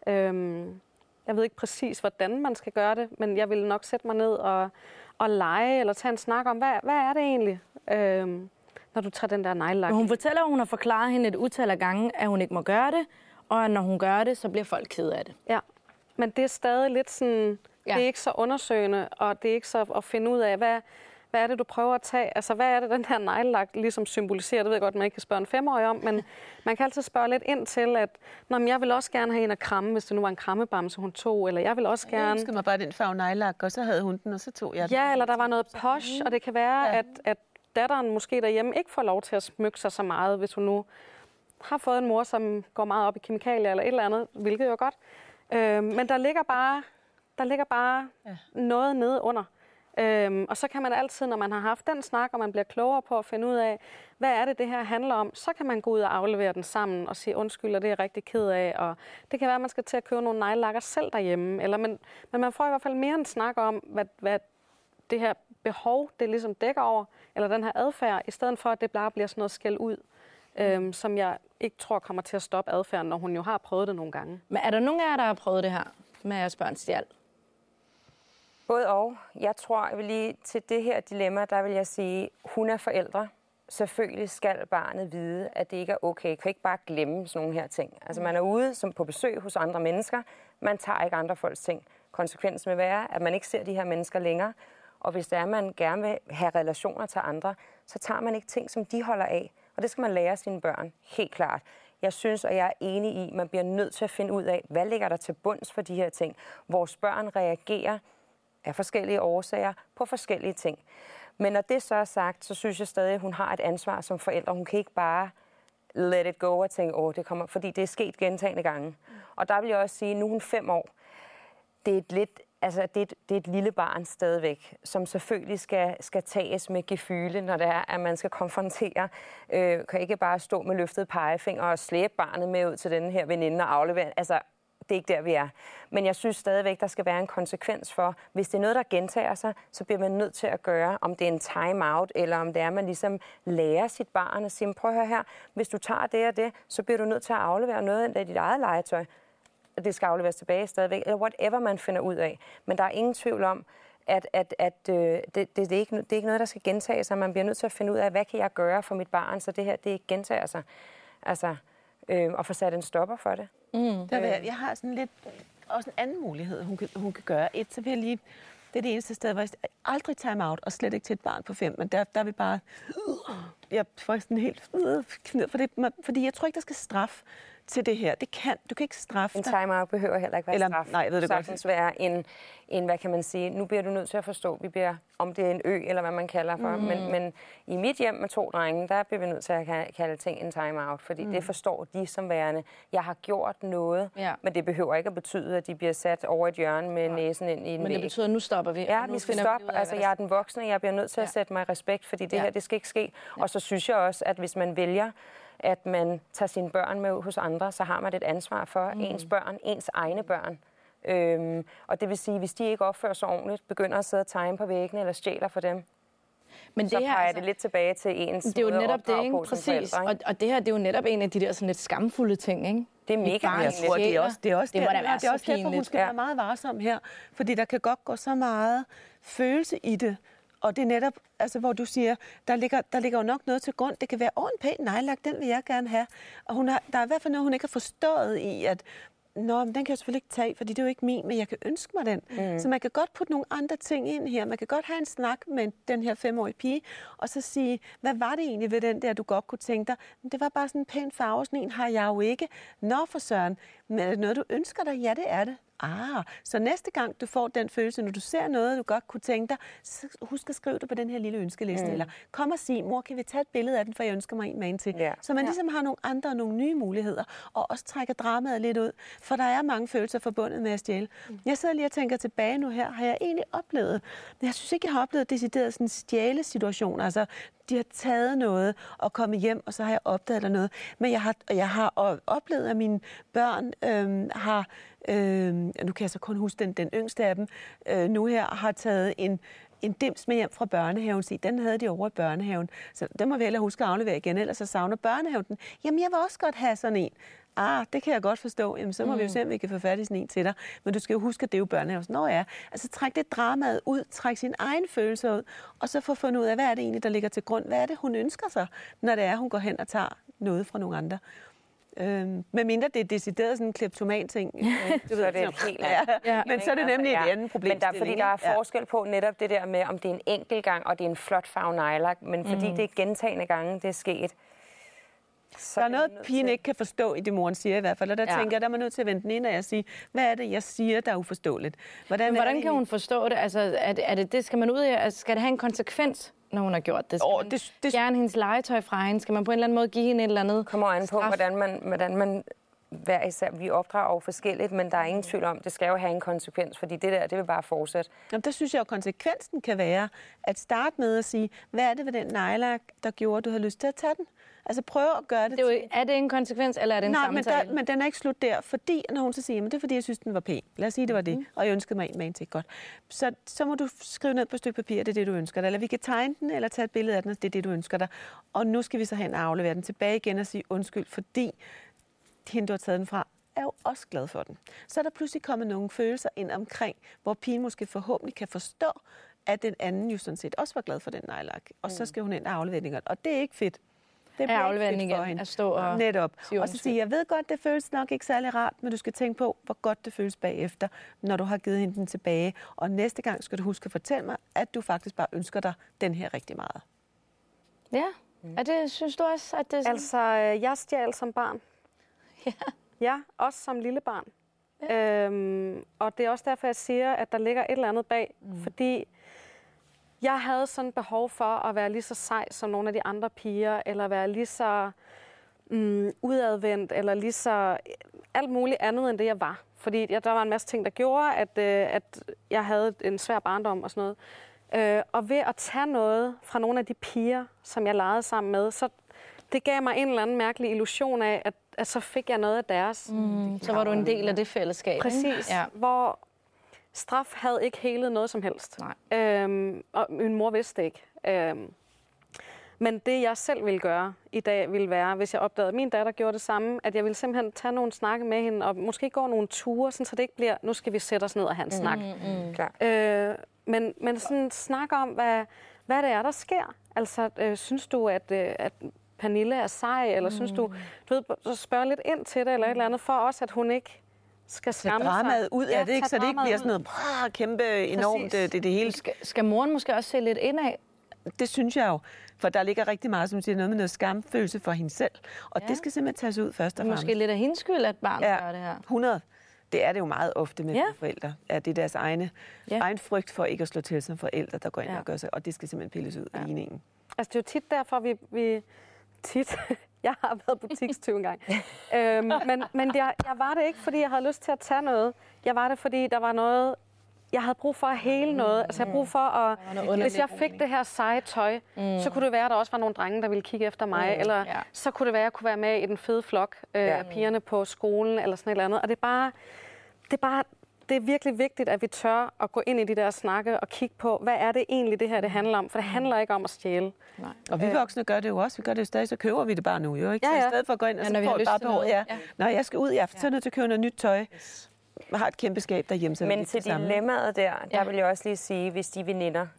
Jeg ved ikke præcis, hvordan man skal gøre det, men jeg vil nok sætte mig ned og lege, eller tage en snak om, hvad er det egentlig, når du tager den der neglelak? Hun fortæller, at hun har forklaret hende et utal af gange, at hun ikke må gøre det, og at når hun gør det, så bliver folk ked af det. Ja, men det er stadig lidt sådan, det er ikke så undersøgende, og det er ikke så at finde ud af, hvad er det, du prøver at tage? Altså, hvad er det, den her neglelak ligesom symboliserer? Det ved jeg godt, man ikke kan spørge en 5-årig om, men man kan altid spørge lidt ind til, at jeg vil også gerne have en at kramme, hvis det nu var en krammebamse, hun tog, eller jeg vil også gerne... Jeg ønskede mig bare den farve neglelak, og så havde hun den, og så tog jeg den. Ja, eller der var noget posh, og det kan være, at datteren måske derhjemme ikke får lov til at smykke sig så meget, hvis hun nu har fået en mor, som går meget op i kemikalier eller et eller andet, hvilket jo er godt. Men der ligger bare noget nede under. Og så kan man altid, når man har haft den snak, og man bliver klogere på at finde ud af, hvad er det her handler om, så kan man gå ud og aflevere den sammen og sige undskyld, og det er jeg rigtig ked af. Og det kan være, at man skal til at købe nogle neglelakker selv derhjemme. Men man får i hvert fald mere en snak om, hvad det her behov, det ligesom dækker over, eller den her adfærd, i stedet for, at det bare bliver sådan noget skæld ud, som jeg ikke tror kommer til at stoppe adfærden, når hun jo har prøvet det nogle gange. Men er der nogen af jer, der har prøvet det her med jeres børn stjal? Både og. Jeg tror, jeg vil lige til det her dilemma, der vil jeg sige, hun er forældre. Selvfølgelig skal barnet vide, at det ikke er okay. Jeg kan ikke bare glemme sådan nogle her ting. Altså man er ude som på besøg hos andre mennesker. Man tager ikke andre folks ting. Konsekvensen vil være, at man ikke ser de her mennesker længere. Og hvis det er, at man gerne vil have relationer til andre, så tager man ikke ting, som de holder af. Og det skal man lære sine børn, helt klart. Jeg synes, og jeg er enig i, at man bliver nødt til at finde ud af, hvad ligger der til bunds for de her ting. Vores børn reagerer af forskellige årsager på forskellige ting. Men når det så er sagt, så synes jeg stadig, at hun har et ansvar som forælder. Hun kan ikke bare let it go og tænke, det kommer, fordi det er sket gentagne gange. Og der vil jeg også sige, at nu er hun 5 år. Det er et lille barn stadigvæk, som selvfølgelig skal tages med gefyle, når det er, at man skal konfrontere. Kan ikke bare stå med løftet pegefinger og slæbe barnet med ud til den her veninde og aflevere. Altså, det er ikke der, vi er. Men jeg synes stadigvæk, der skal være en konsekvens for, hvis det er noget, der gentager sig, så bliver man nødt til at gøre, om det er en time-out, eller om det er, man ligesom lærer sit barn og siger, prøv at høre her, hvis du tager det og det, så bliver du nødt til at aflevere noget af dit eget legetøj. Det skal afleveres tilbage stadigvæk, eller whatever man finder ud af. Men der er ingen tvivl om, at det er ikke noget, der skal gentage sig. Man bliver nødt til at finde ud af, hvad kan jeg gøre for mit barn, så det her det ikke gentager sig. Altså, og få sat en stopper for det. Jeg har sådan lidt også en anden mulighed, hun kan gøre. Så vil jeg lige... Det er det eneste sted, hvor jeg aldrig time out, og slet ikke til et barn på 5, men der er vi bare... Jeg får sådan helt kned for det, fordi jeg tror ikke, der skal straf til det her. Du kan ikke straffe dig. En time-out behøver heller ikke være straf. Nej, jeg ved det godt. Sagtens være en, hvad kan man sige, nu bliver du nødt til at forstå, om det er en ø, eller hvad man kalder for. Men i mit hjem med 2 drenge, der bliver vi nødt til at kalde ting en time-out, fordi det forstår de som værende. Jeg har gjort noget, men det behøver ikke at betyde, at de bliver sat over et hjørne med næsen ind i en væg. Men det betyder, at nu stopper vi. Ja, vi skal stoppe. Altså, jeg er den voksne, jeg bliver nødt til at sætte mig i respekt, fordi det her, det skal ikke ske. Og så synes jeg også, at hvis man vælger, at man tager sine børn med ud hos andre, så har man et ansvar for ens børn, ens egne børn. Og det vil sige, hvis de ikke opfører sig ordentligt, begynder at sidde og tegne på væggene eller stjæler for dem, men så peger det lidt tilbage til ens det er jo netop det, ikke? Præcis. Og det her, det er jo netop en af de der sådan lidt skamfulde ting, ikke? Det er mega jeg tror, det er også derfor, hun skal være meget meget varsom her. Fordi der kan godt gå så meget følelse i det. Og det er netop, altså, hvor du siger, der ligger jo nok noget til grund. Det kan være en pæn neglelak, den vil jeg gerne have. Og der er i hvert fald noget, hun ikke har forstået i, at den kan jeg selvfølgelig ikke tage, fordi det er jo ikke min, men jeg kan ønske mig den. Så man kan godt putte nogle andre ting ind her. Man kan godt have en snak med den her 5-årige pige, og så sige, hvad var det egentlig ved den der, du godt kunne tænke dig? Men det var bare sådan en pæn farve, sådan en har jeg jo ikke. Nå for søren, Men er det noget, du ønsker dig? Ja, det er det. Så næste gang du får den følelse, når du ser noget, du godt kunne tænke dig, så husk at skrive det på den her lille ønskeliste. Eller kom og sig, mor, kan vi tage et billede af den, for jeg ønsker mig en med en til. Ja. Så man ligesom har nogle andre og nogle nye muligheder, og også trækker dramaet lidt ud. For der er mange følelser forbundet med at stjæle. Jeg sidder lige og tænker tilbage nu her, har jeg egentlig oplevet, jeg synes ikke, jeg har oplevet decideret sådan en stjælesituation. Altså, de har taget noget og kommet hjem, og så har jeg opdaget eller noget. Men jeg har oplevet, at mine børn nu kan jeg så kun huske den yngste af dem, nu her har taget en dims med hjem fra børnehaven. Den havde de over i børnehaven. Så den må vi heller huske at aflevere igen, ellers så savner børnehaven den. Jamen, jeg vil også godt have sådan en. Det kan jeg godt forstå. Jamen, så må vi jo se, om vi kan få fat i sådan en til dig. Men du skal jo huske, at det er jo børnehaven. Nå ja, altså træk det dramaet ud, træk sin egen følelse ud, og så få fundet ud af, hvad er det egentlig, der ligger til grund? Hvad er det, hun ønsker sig, når det er, hun går hen og tager noget fra nogle andre? Med mindre det er decideret sådan en kleptoman-ting. Så er det helt men så er det nemlig et andet problem. Men fordi der er forskel på netop det der med, om det er en enkelt gang, og det er en flot farve nejlak, men fordi det er gentagende gange, det er sket. Der er noget, pigen ikke kan forstå i det, moren siger i hvert fald, og der tænker jeg, der er man nødt til at vente den ind og sige, hvad er det, jeg siger, der er uforståeligt? Hvordan kan hun forstå det? Altså, er det skal man ud i, altså, skal det have en konsekvens, når hun har gjort det? Skal man fjerne hendes legetøj fra hende? Skal man på en eller anden måde give hende et eller andet kommer an på, hvordan man hver især, vi opdrager jo forskelligt, men der er ingen tvivl om, det skal jo have en konsekvens, fordi det vil bare fortsætte. Jamen, der synes jeg jo, at konsekvensen kan være at starte med at sige, hvad er det ved den nejlak, der gjorde, at du havde lyst til at tage den? Altså prøv at gøre det. Er det en konsekvens, eller er det en samtale? Nej, men den er ikke slut der, fordi når hun så siger, men det er fordi, jeg synes, den var pæn. Lad os sige, det var det, og jeg ønskede mig en med en til. Godt. Så må du skrive ned på et stykke papir, det er det, du ønsker dig. Eller vi kan tegne den, eller tage et billede af den, og det er det, du ønsker dig. Og nu skal vi så hen og aflevere den tilbage igen og sige undskyld, fordi hende, du har taget den fra, er jo også glad for den. Så er der pludselig kommet nogle følelser ind omkring, hvor pigen måske forhåbentlig kan forstå, at den anden jo sådan set også var glad for den nejlak. Og så skal hun ind og aflevere den. Og det er ikke fedt. Det er aflevering igen, at stå og netop. Og så sige, jeg ved godt, det føles nok ikke særlig rart, men du skal tænke på, hvor godt det føles bagefter, når du har givet hende den tilbage. Og næste gang skal du huske at fortælle mig, at du faktisk bare ønsker dig den her rigtig meget. Ja, er det, synes du også, at det er sådan? Altså, jeg stjal som barn. Ja, også som lille barn. Ja. Og det er også derfor, jeg siger, at der ligger et eller andet bag, fordi jeg havde sådan behov for at være lige så sej som nogle af de andre piger, eller være lige så udadvendt, eller lige så alt muligt andet, end det jeg var. Fordi der var en masse ting, der gjorde, at jeg havde en svær barndom og sådan noget. Og ved at tage noget fra nogle af de piger, som jeg legede sammen med, så det gav mig en eller anden mærkelig illusion af, at så fik jeg noget af deres. Så var du en del af det fællesskab. Præcis. Ja. Hvor straf havde ikke helet noget som helst. Og min mor vidste det ikke. Men det, jeg selv ville gøre i dag, ville være, hvis jeg opdagede, at min datter gjorde det samme, at jeg ville simpelthen tage nogle snakke med hende, og måske gå nogle ture, så det ikke bliver, nu skal vi sætte os ned og have en snak. Men sådan snak om, hvad det er, der sker. Altså, synes du, at Pernille er sej, eller synes du ved, spørge lidt ind til det, eller et eller andet, for også, at hun ikke skal skamme sig. Dramaet ud af det, ikke? Så det ikke bliver sådan noget kæmpe, enormt, det hele. Skal moren måske også se lidt indad? Det synes jeg jo, for der ligger rigtig meget, som siger noget med noget skamfølelse for hende selv, og det skal simpelthen tages ud først og fremmest. Måske lidt af hendes skyld, at barnet gør det her. 100. Det er det jo meget ofte med forældre, at det er deres egen frygt for ikke at slå til som forældre, der går ind og gør sig, og det skal simpelthen pilles ud af ligningen. Altså det er jo tit derfor, vi jeg har været butikstyv engang. Men jeg var det ikke, fordi jeg havde lyst til at tage noget. Jeg var det, fordi der var noget, jeg havde brug for at hele noget. Altså jeg havde brug for at, hvis jeg fik det her seje tøj, så kunne det være, at der også var nogle drenge, der ville kigge efter mig. Eller så kunne det være, at jeg kunne være med i den fede flok af pigerne på skolen, eller sådan et eller andet. Og det er virkelig vigtigt, at vi tør at gå ind i de der snakke og kigge på, hvad er det egentlig, det her det handler om? For det handler ikke om at stjæle. Nej. Og vi voksne gør det jo også. Vi gør det jo stadig, så køber vi det bare nu. Jo, ikke? Så i stedet for at gå ind og så får det bare på. Når jeg skal ud i aften, så er jeg nødt til at købe noget nyt tøj. Jeg har et kæmpe skab derhjemme. Men til dilemmaet der vil jeg også lige sige, hvis de veninder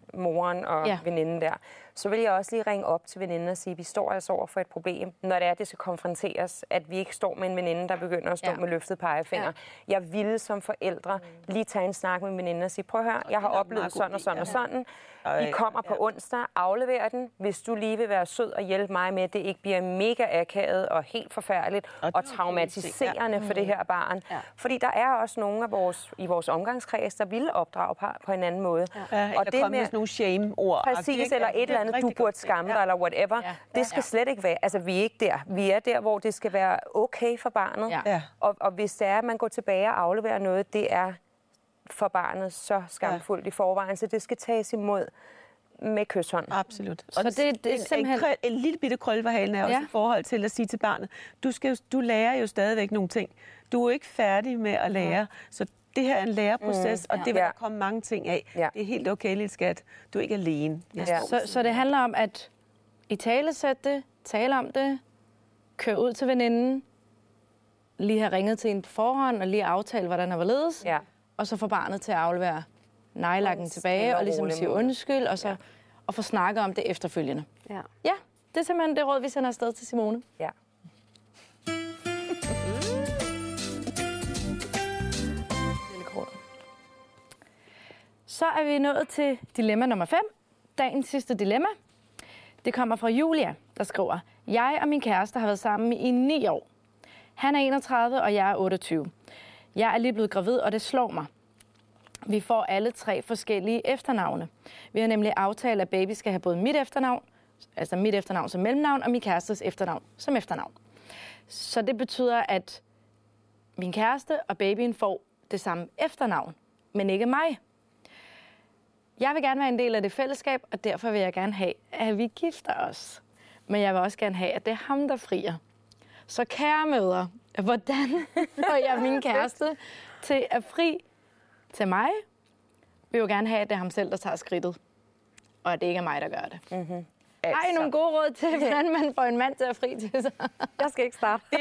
moren og veninden der, så vil jeg også lige ringe op til veninden og sige, at vi står altså over for et problem, når det skal konfronteres, at vi ikke står med en veninde, der begynder at stå med løftet pegefinger. Ja. Jeg ville som forældre lige tage en snak med veninden og sige, prøv at høre, jeg har oplevet sådan og sådan og sådan. I kommer på onsdag, afleverer den, hvis du lige vil være sød og hjælpe mig med, at det ikke bliver mega akavet og helt forfærdeligt og traumatiserende for det her barn. Ja. Fordi der er også nogle af i vores omgangskreds, der vil opdrage på en anden måde. Ja, og det med sådan nogle shame-ord. Præcis, eller et eller andet, du burde skamme dig, eller whatever. Det skal slet ikke være. Altså, vi er ikke der. Vi er der, hvor det skal være okay for barnet. Ja. Og hvis det er, at man går tilbage og afleverer noget, det er for barnet så skamfuldt i forvejen, så det skal tages imod med kyshånd. Absolut. Og så det er simpelthen... En lille bitte krølle på halen er også i forhold til at sige til barnet, du lærer jo stadigvæk nogle ting. Du er ikke færdig med at lære, så det her er en læreproces, og det vil der komme mange ting af. Ja. Det er helt okay, lille skat. Du er ikke alene. Så det handler om at italesætte det, tale om det, køre ud til veninden, lige have ringet til en på forhånd, og lige aftale, hvordan der var ledes, og så få barnet til at aflevere nejlakken tilbage, og ligesom sige undskyld, og så og få snakket om det efterfølgende. Ja, det er simpelthen det råd, vi sender afsted til Simone. Ja. Så er vi nået til dilemma nummer 5. Dagens sidste dilemma. Det kommer fra Julia, der skriver, jeg og min kæreste har været sammen i 9 år. Han er 31, og jeg er 28. Jeg er lige blevet gravid, og det slår mig. Vi får alle 3 forskellige efternavne. Vi har nemlig aftalt, at baby skal have både mit efternavn, altså mit efternavn som mellemnavn, og min kærestes efternavn som efternavn. Så det betyder, at min kæreste og babyen får det samme efternavn, men ikke mig. Jeg vil gerne være en del af det fællesskab, og derfor vil jeg gerne have, at vi gifter os. Men jeg vil også gerne have, at det er ham, der frier. Så kære mødre, hvordan får jeg min kæreste til at fri til mig? Vi vil gerne have, at det er ham selv, der tager skridtet, og at det ikke er mig, der gør det. Mm-hmm. Har I nogle gode råd til, hvordan man får en mand til at fri til sig? Jeg skal ikke starte. Det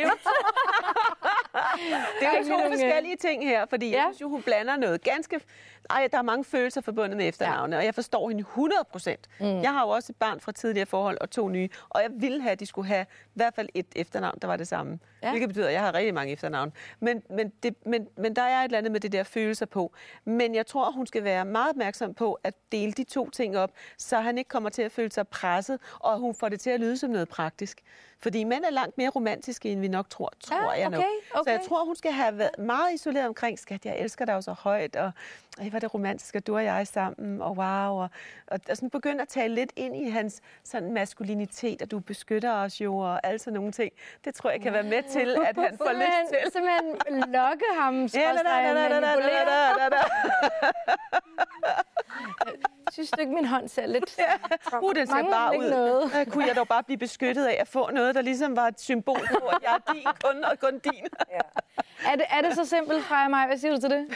er jo 2 forskellige ting her, fordi jeg synes jo, hun blander noget ganske... der er mange følelser forbundet med efternavne, og jeg forstår hende 100%. Jeg har jo også et barn fra tidligere forhold og 2 nye, og jeg ville have, at de skulle have i hvert fald et efternavn, der var det samme. Ja. Hvilket betyder, at jeg har rigtig mange efternavn. Men der er et eller andet med det der følelser på. Men jeg tror, hun skal være meget opmærksom på at dele de 2 ting op, så han ikke kommer til at føle sig presset, og hun får det til at lyde som noget praktisk. Fordi mænd er langt mere romantiske, end vi nok tror jeg nok. Okay. Så jeg tror, hun skal have været meget isoleret omkring, skat, jeg elsker dig jo så højt, og var det romantisk, at du og jeg sammen, og wow, og sådan begynde at tale lidt ind i hans sådan maskulinitet, at du beskytter os jo, og alle sådan nogle ting. Det tror jeg kan være med til, at han får lyst til. Simpelthen lokke ham, Synes du ikke, min hånd ser lidt... Den ser bare ud. Kunne jeg dog bare blive beskyttet af at få noget, der ligesom var et symbol på, at jeg er din kunde og kun din. Er det så simpelt, Freja Maj? Hvad siger du til det?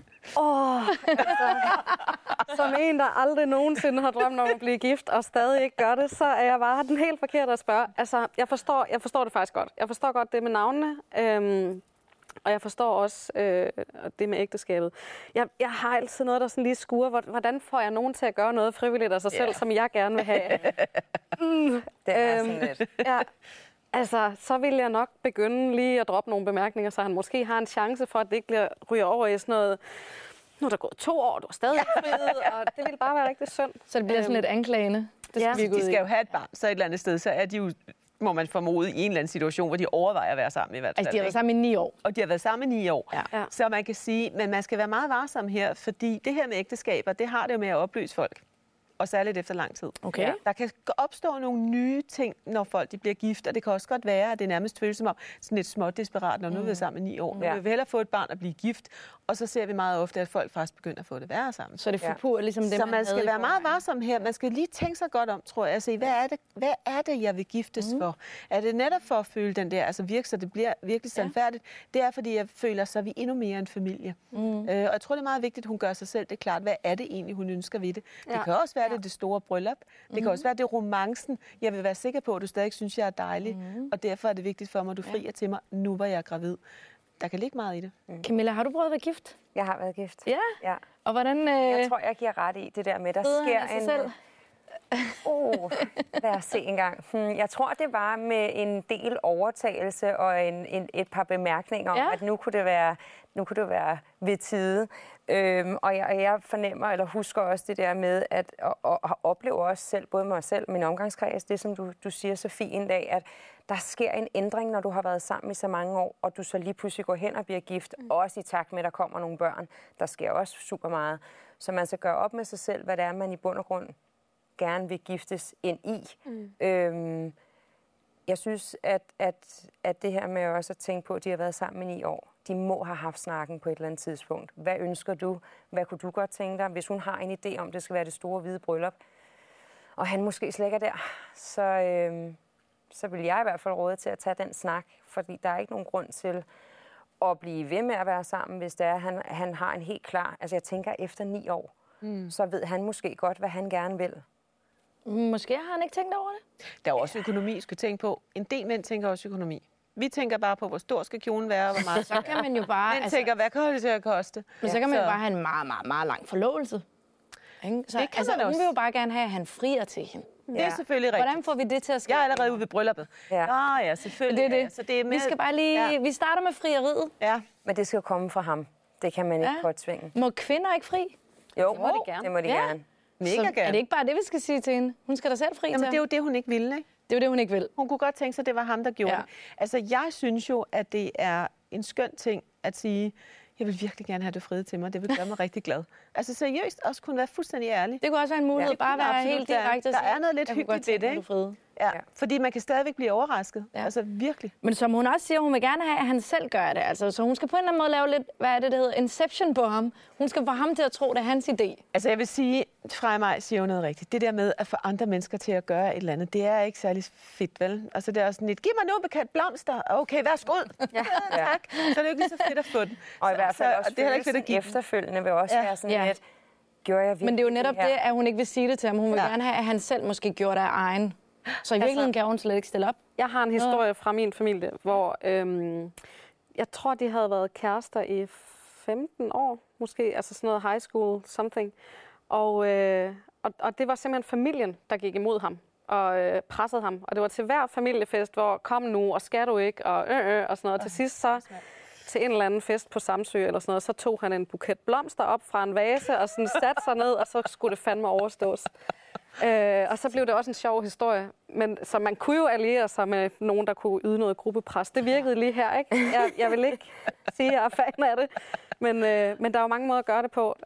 Som en, der aldrig nogensinde har drømt om at blive gift, og stadig ikke gør det, så er jeg bare den helt forkerte at spørge. Altså, jeg forstår det faktisk godt. Jeg forstår godt det med navnene. Og jeg forstår også det med ægteskabet. Jeg har altid noget, der sådan lige skuer. Hvordan får jeg nogen til at gøre noget frivilligt af sig selv, som jeg gerne vil have? Det er sådan lidt. Ja, altså, så vil jeg nok begynde lige at droppe nogle bemærkninger, så han måske har en chance for, at det ikke ryger over i sådan noget... Nu er der gået 2 år, du er stadig friet, og det ville bare være rigtig synd. Så det bliver sådan lidt anklagende. De skal jo have et barn, så et eller andet sted, så er de jo... må man formode i en eller anden situation, hvor de overvejer at være sammen i hvert fald. Altså, de har været sammen i 9 år. Og de har været sammen i 9 år. Ja. Så man kan sige, men man skal være meget varsom her, fordi det her med ægteskaber, det har det jo med at oplyse folk. Og særligt efter lang tid. Okay. Ja. Der kan opstå nogle nye ting, når folk de bliver gift, og det kan også godt være, at det nærmest føles som om sådan lidt småt desperat, når nu er vi sammen i 9 år. Nu vil vi hellere få et barn og blive gift, og så ser vi meget ofte, at folk faktisk begynder at få det værre sammen. Så det er forpur, ligesom det, så man skal være meget varsom her. Man skal lige tænke sig godt om, tror jeg, at se, hvad er det, jeg vil giftes for? Er det netop for at føle den der, altså virke, så det bliver virkelig sandfærdigt? Det er, fordi jeg føler, så er vi endnu mere en familie. Og jeg tror, det er meget vigtigt, at hun gør sig selv det klart, hvad er det egentlig, hun ønsker ved det. Det kan også være, det store bryllup. Det kan også være, det er romancen. Jeg vil være sikker på, at du stadig synes, jeg er dejlig, og derfor er det vigtigt for mig, at du frier til mig, nu hvor jeg er gravid. der kan ligge meget i det. Camilla, har du prøvet at være gift? Jeg har været gift. Ja? Ja. Og hvordan... Jeg tror, jeg giver ret i det der med, der sker en... Selv? Lad os se en gang. Jeg tror, det var med en del overtagelse og et par bemærkninger om, at nu kunne det være ved tide. Og jeg fornemmer, eller husker også det der med, at og oplever også selv, både mig selv og min omgangskreds, det som du siger så fint af, at der sker en ændring, når du har været sammen i så mange år, og du så lige pludselig går hen og bliver gift, også i takt med, at der kommer nogle børn. Der sker også super meget. Så man skal gøre op med sig selv, hvad det er, man i bund og grund gerne vil giftes ind i. Jeg synes, at det her med også at tænke på, at de har været sammen i 9 år, de må have haft snakken på et eller andet tidspunkt. Hvad ønsker du? Hvad kunne du godt tænke dig? Hvis hun har en idé om, det skal være det store hvide bryllup, og han måske slet ikke er der, så vil jeg i hvert fald råde til at tage den snak, fordi der er ikke nogen grund til at blive ved med at være sammen, hvis det er, han har en helt klar... Altså jeg tænker, efter 9 år, så ved han måske godt, hvad han gerne vil. Måske har han ikke tænkt over det. Der er også økonomi, skal tænke på. En del mænd tænker også økonomi. Vi tænker bare på, hvor stor skal kjolen være, og hvor meget. Så kan man jo bare... Mænd tænker, hvad kommer det til at koste? Men så kan man jo bare have en meget, meget, meget lang forlovelse. Så, det kan man hun også. vil jo bare gerne have, at han frier til hende. Det er selvfølgelig rigtigt. Hvordan får vi det til at ske? Jeg er allerede ude ved brylluppet. Ja, selvfølgelig. Det er det. Så det er med... Vi skal bare lige... Ja. Vi starter med frieriet. Ja. Men det skal jo komme fra ham. Det kan man ikke påtvinge. Må kvinder ikke fri? Jo, det må de gerne. Det må de gerne. Mega gerne. Er det ikke bare det, vi skal sige til hende? Hun skal da selv fri til. Jamen, det er jo det, hun ikke ville, ikke? Det er jo det, hun ikke vil. Hun kunne godt tænke sig, at det var ham, der gjorde det. Altså, jeg synes jo, at det er en skøn ting at sige, jeg vil virkelig gerne have det frie til mig. Det vil gøre mig rigtig glad. Altså seriøst også kunne være fuldstændig ærlig. Det kunne også være en mulighed. Bare være helt direkte. Der er noget lidt hyggeligt ved det, ikke? Ja, fordi man kan stadigvæk blive overrasket. Ja. Altså virkelig. Men som hun også siger, hun vil gerne have, at han selv gør det. Altså, så hun skal på en eller anden måde lave lidt, hvad er det hedder, inception på ham. Hun skal få ham til at tro, det er hans idé. Altså jeg vil sige, Freja Maj siger jo noget rigtigt. Det der med at få andre mennesker til at gøre et eller andet, det er ikke særlig fedt, vel? Altså det er sådan lidt, giv mig nu bekendt blomster. Okay, værsgo. Ja, tak. Så er det jo ikke lige så fedt at få den. Og i hvert fald også det er ikke fedt at give efterfølgende vil også være sådan lidt, gjorde jeg virkelig. Men det er jo netop det, at hun ikke vil sige det til ham. Hun vil gerne have, at han selv måske gjorde det af egen. Så i virkeligheden kan hun slet ikke stille op. Jeg har en historie fra min familie, hvor jeg tror, de havde været kærester i 15 år, måske, altså sådan noget high school something. Og det var simpelthen familien, der gik imod ham og pressede ham. Og det var til hver familiefest, hvor kom nu, og skal du ikke, og sådan noget. Til sidst så til en eller anden fest på Samsø eller sådan noget, så tog han en buket blomster op fra en vase og sådan satte sig ned, og så skulle det fandme overstås. Og så blev det også en sjov historie. Men så man kunne jo alliere sig med nogen, der kunne yde noget gruppepres. Det virkede lige her, ikke? Jeg vil ikke sige, at jeg er fan af det. Men der er jo mange måder at gøre det på.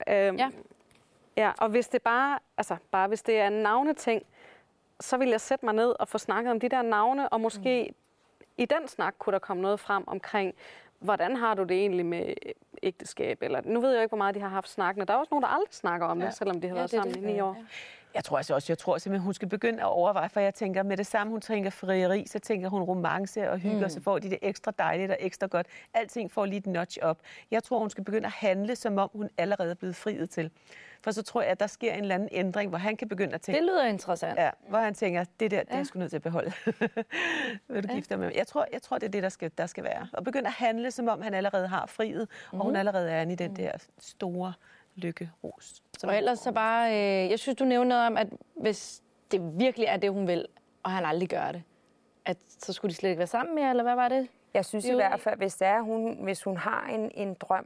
Ja, og hvis det bare hvis det er en navneting, så vil jeg sætte mig ned og få snakket om de der navne, og måske i den snak kunne der komme noget frem omkring, hvordan har du det egentlig med ægteskab? Eller, nu ved jeg ikke, hvor meget de har haft snakkende. Der er også nogen, der aldrig snakker om det, selvom de har været sammen i 9 år. Jeg tror simpelthen, hun skal begynde at overveje, for jeg tænker med det samme, hun tænker frieri, så tænker hun romance og hygge, og så får de det ekstra dejligt og ekstra godt. Alting får lige et notch op. Jeg tror, hun skal begynde at handle, som om hun allerede er blevet friet til. For så tror jeg, at der sker en eller anden ændring, hvor han kan begynde at tænke... Det lyder interessant. Ja, hvor han tænker, det der, det er jeg sgu nødt til at beholde. Vil du gifte dig med? Jeg tror, det er det, der skal være. Og begynde at handle, som om han allerede har friet, og hun allerede er inde i den der store lykkeros. Og ellers så bare... jeg synes, du nævnte noget om, at hvis det virkelig er det, hun vil, og han aldrig gør det, at så skulle de slet ikke være sammen mere, eller hvad var det? Jeg synes i hvert fald, hvis hun har en drøm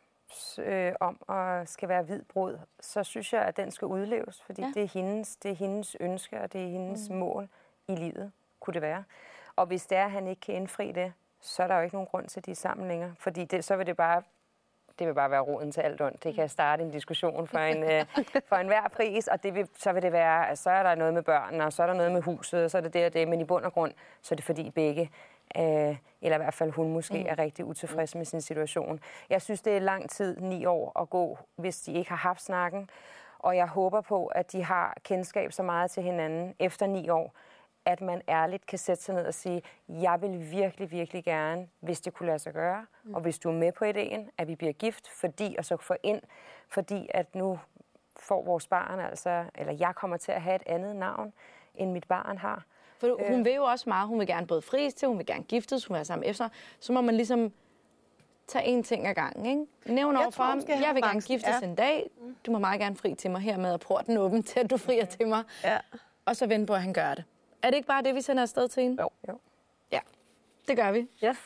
om at skal være hvid brud, så synes jeg, at den skal udleves, fordi det er hendes ønske, og det er hendes mål i livet, kunne det være. Og hvis det er, at han ikke kan indfri det, så er der jo ikke nogen grund til, at de er sammen længere, fordi så vil det vil bare være roden til alt ondt. Det kan starte en diskussion for enhver pris, og så vil det være, at så er der noget med børnene, og så er der noget med huset, og så er det det og det, men i bund og grund, så er det fordi begge, eller i hvert fald hun måske, er rigtig utilfreds med sin situation. Jeg synes, det er lang tid, 9 år at gå, hvis de ikke har haft snakken, og jeg håber på, at de har kendskab så meget til hinanden efter 9 år, at man ærligt kan sætte sig ned og sige, jeg vil virkelig, virkelig gerne, hvis det kunne lade sig gøre, og hvis du er med på ideen, at vi bliver gift, fordi at nu får vores barn eller jeg kommer til at have et andet navn, end mit barn har. For hun vil jo også meget, hun vil gerne både fries til, hun vil gerne giftes, hun vil være sammen efter, så må man ligesom tag en ting ad gangen, ikke? Nævn over for ham, jeg vil gerne giftes en dag. Du må meget gerne fri til mig hermed, og porten åben til, at du frier til mig. Ja. Og så vente på, at han gør det. Er det ikke bare det, vi sender afsted til hende? Jo. Ja, det gør vi. Yes.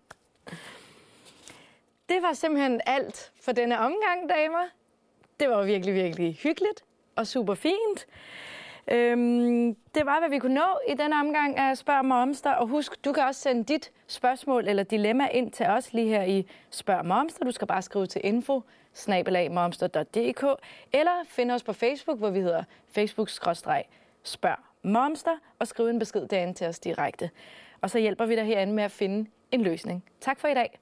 Det var simpelthen alt for denne omgang, damer. Det var virkelig, virkelig hyggeligt og super fint. Det var, hvad vi kunne nå i denne omgang af Spørg Momster. Og husk, du kan også sende dit spørgsmål eller dilemma ind til os lige her i Spørg Momster. Du skal bare skrive til info@momster.dk eller finde os på Facebook, hvor vi hedder Facebook/Spørg Momster, og skrive en besked derinde til os direkte. Og så hjælper vi dig herinde med at finde en løsning. Tak for i dag.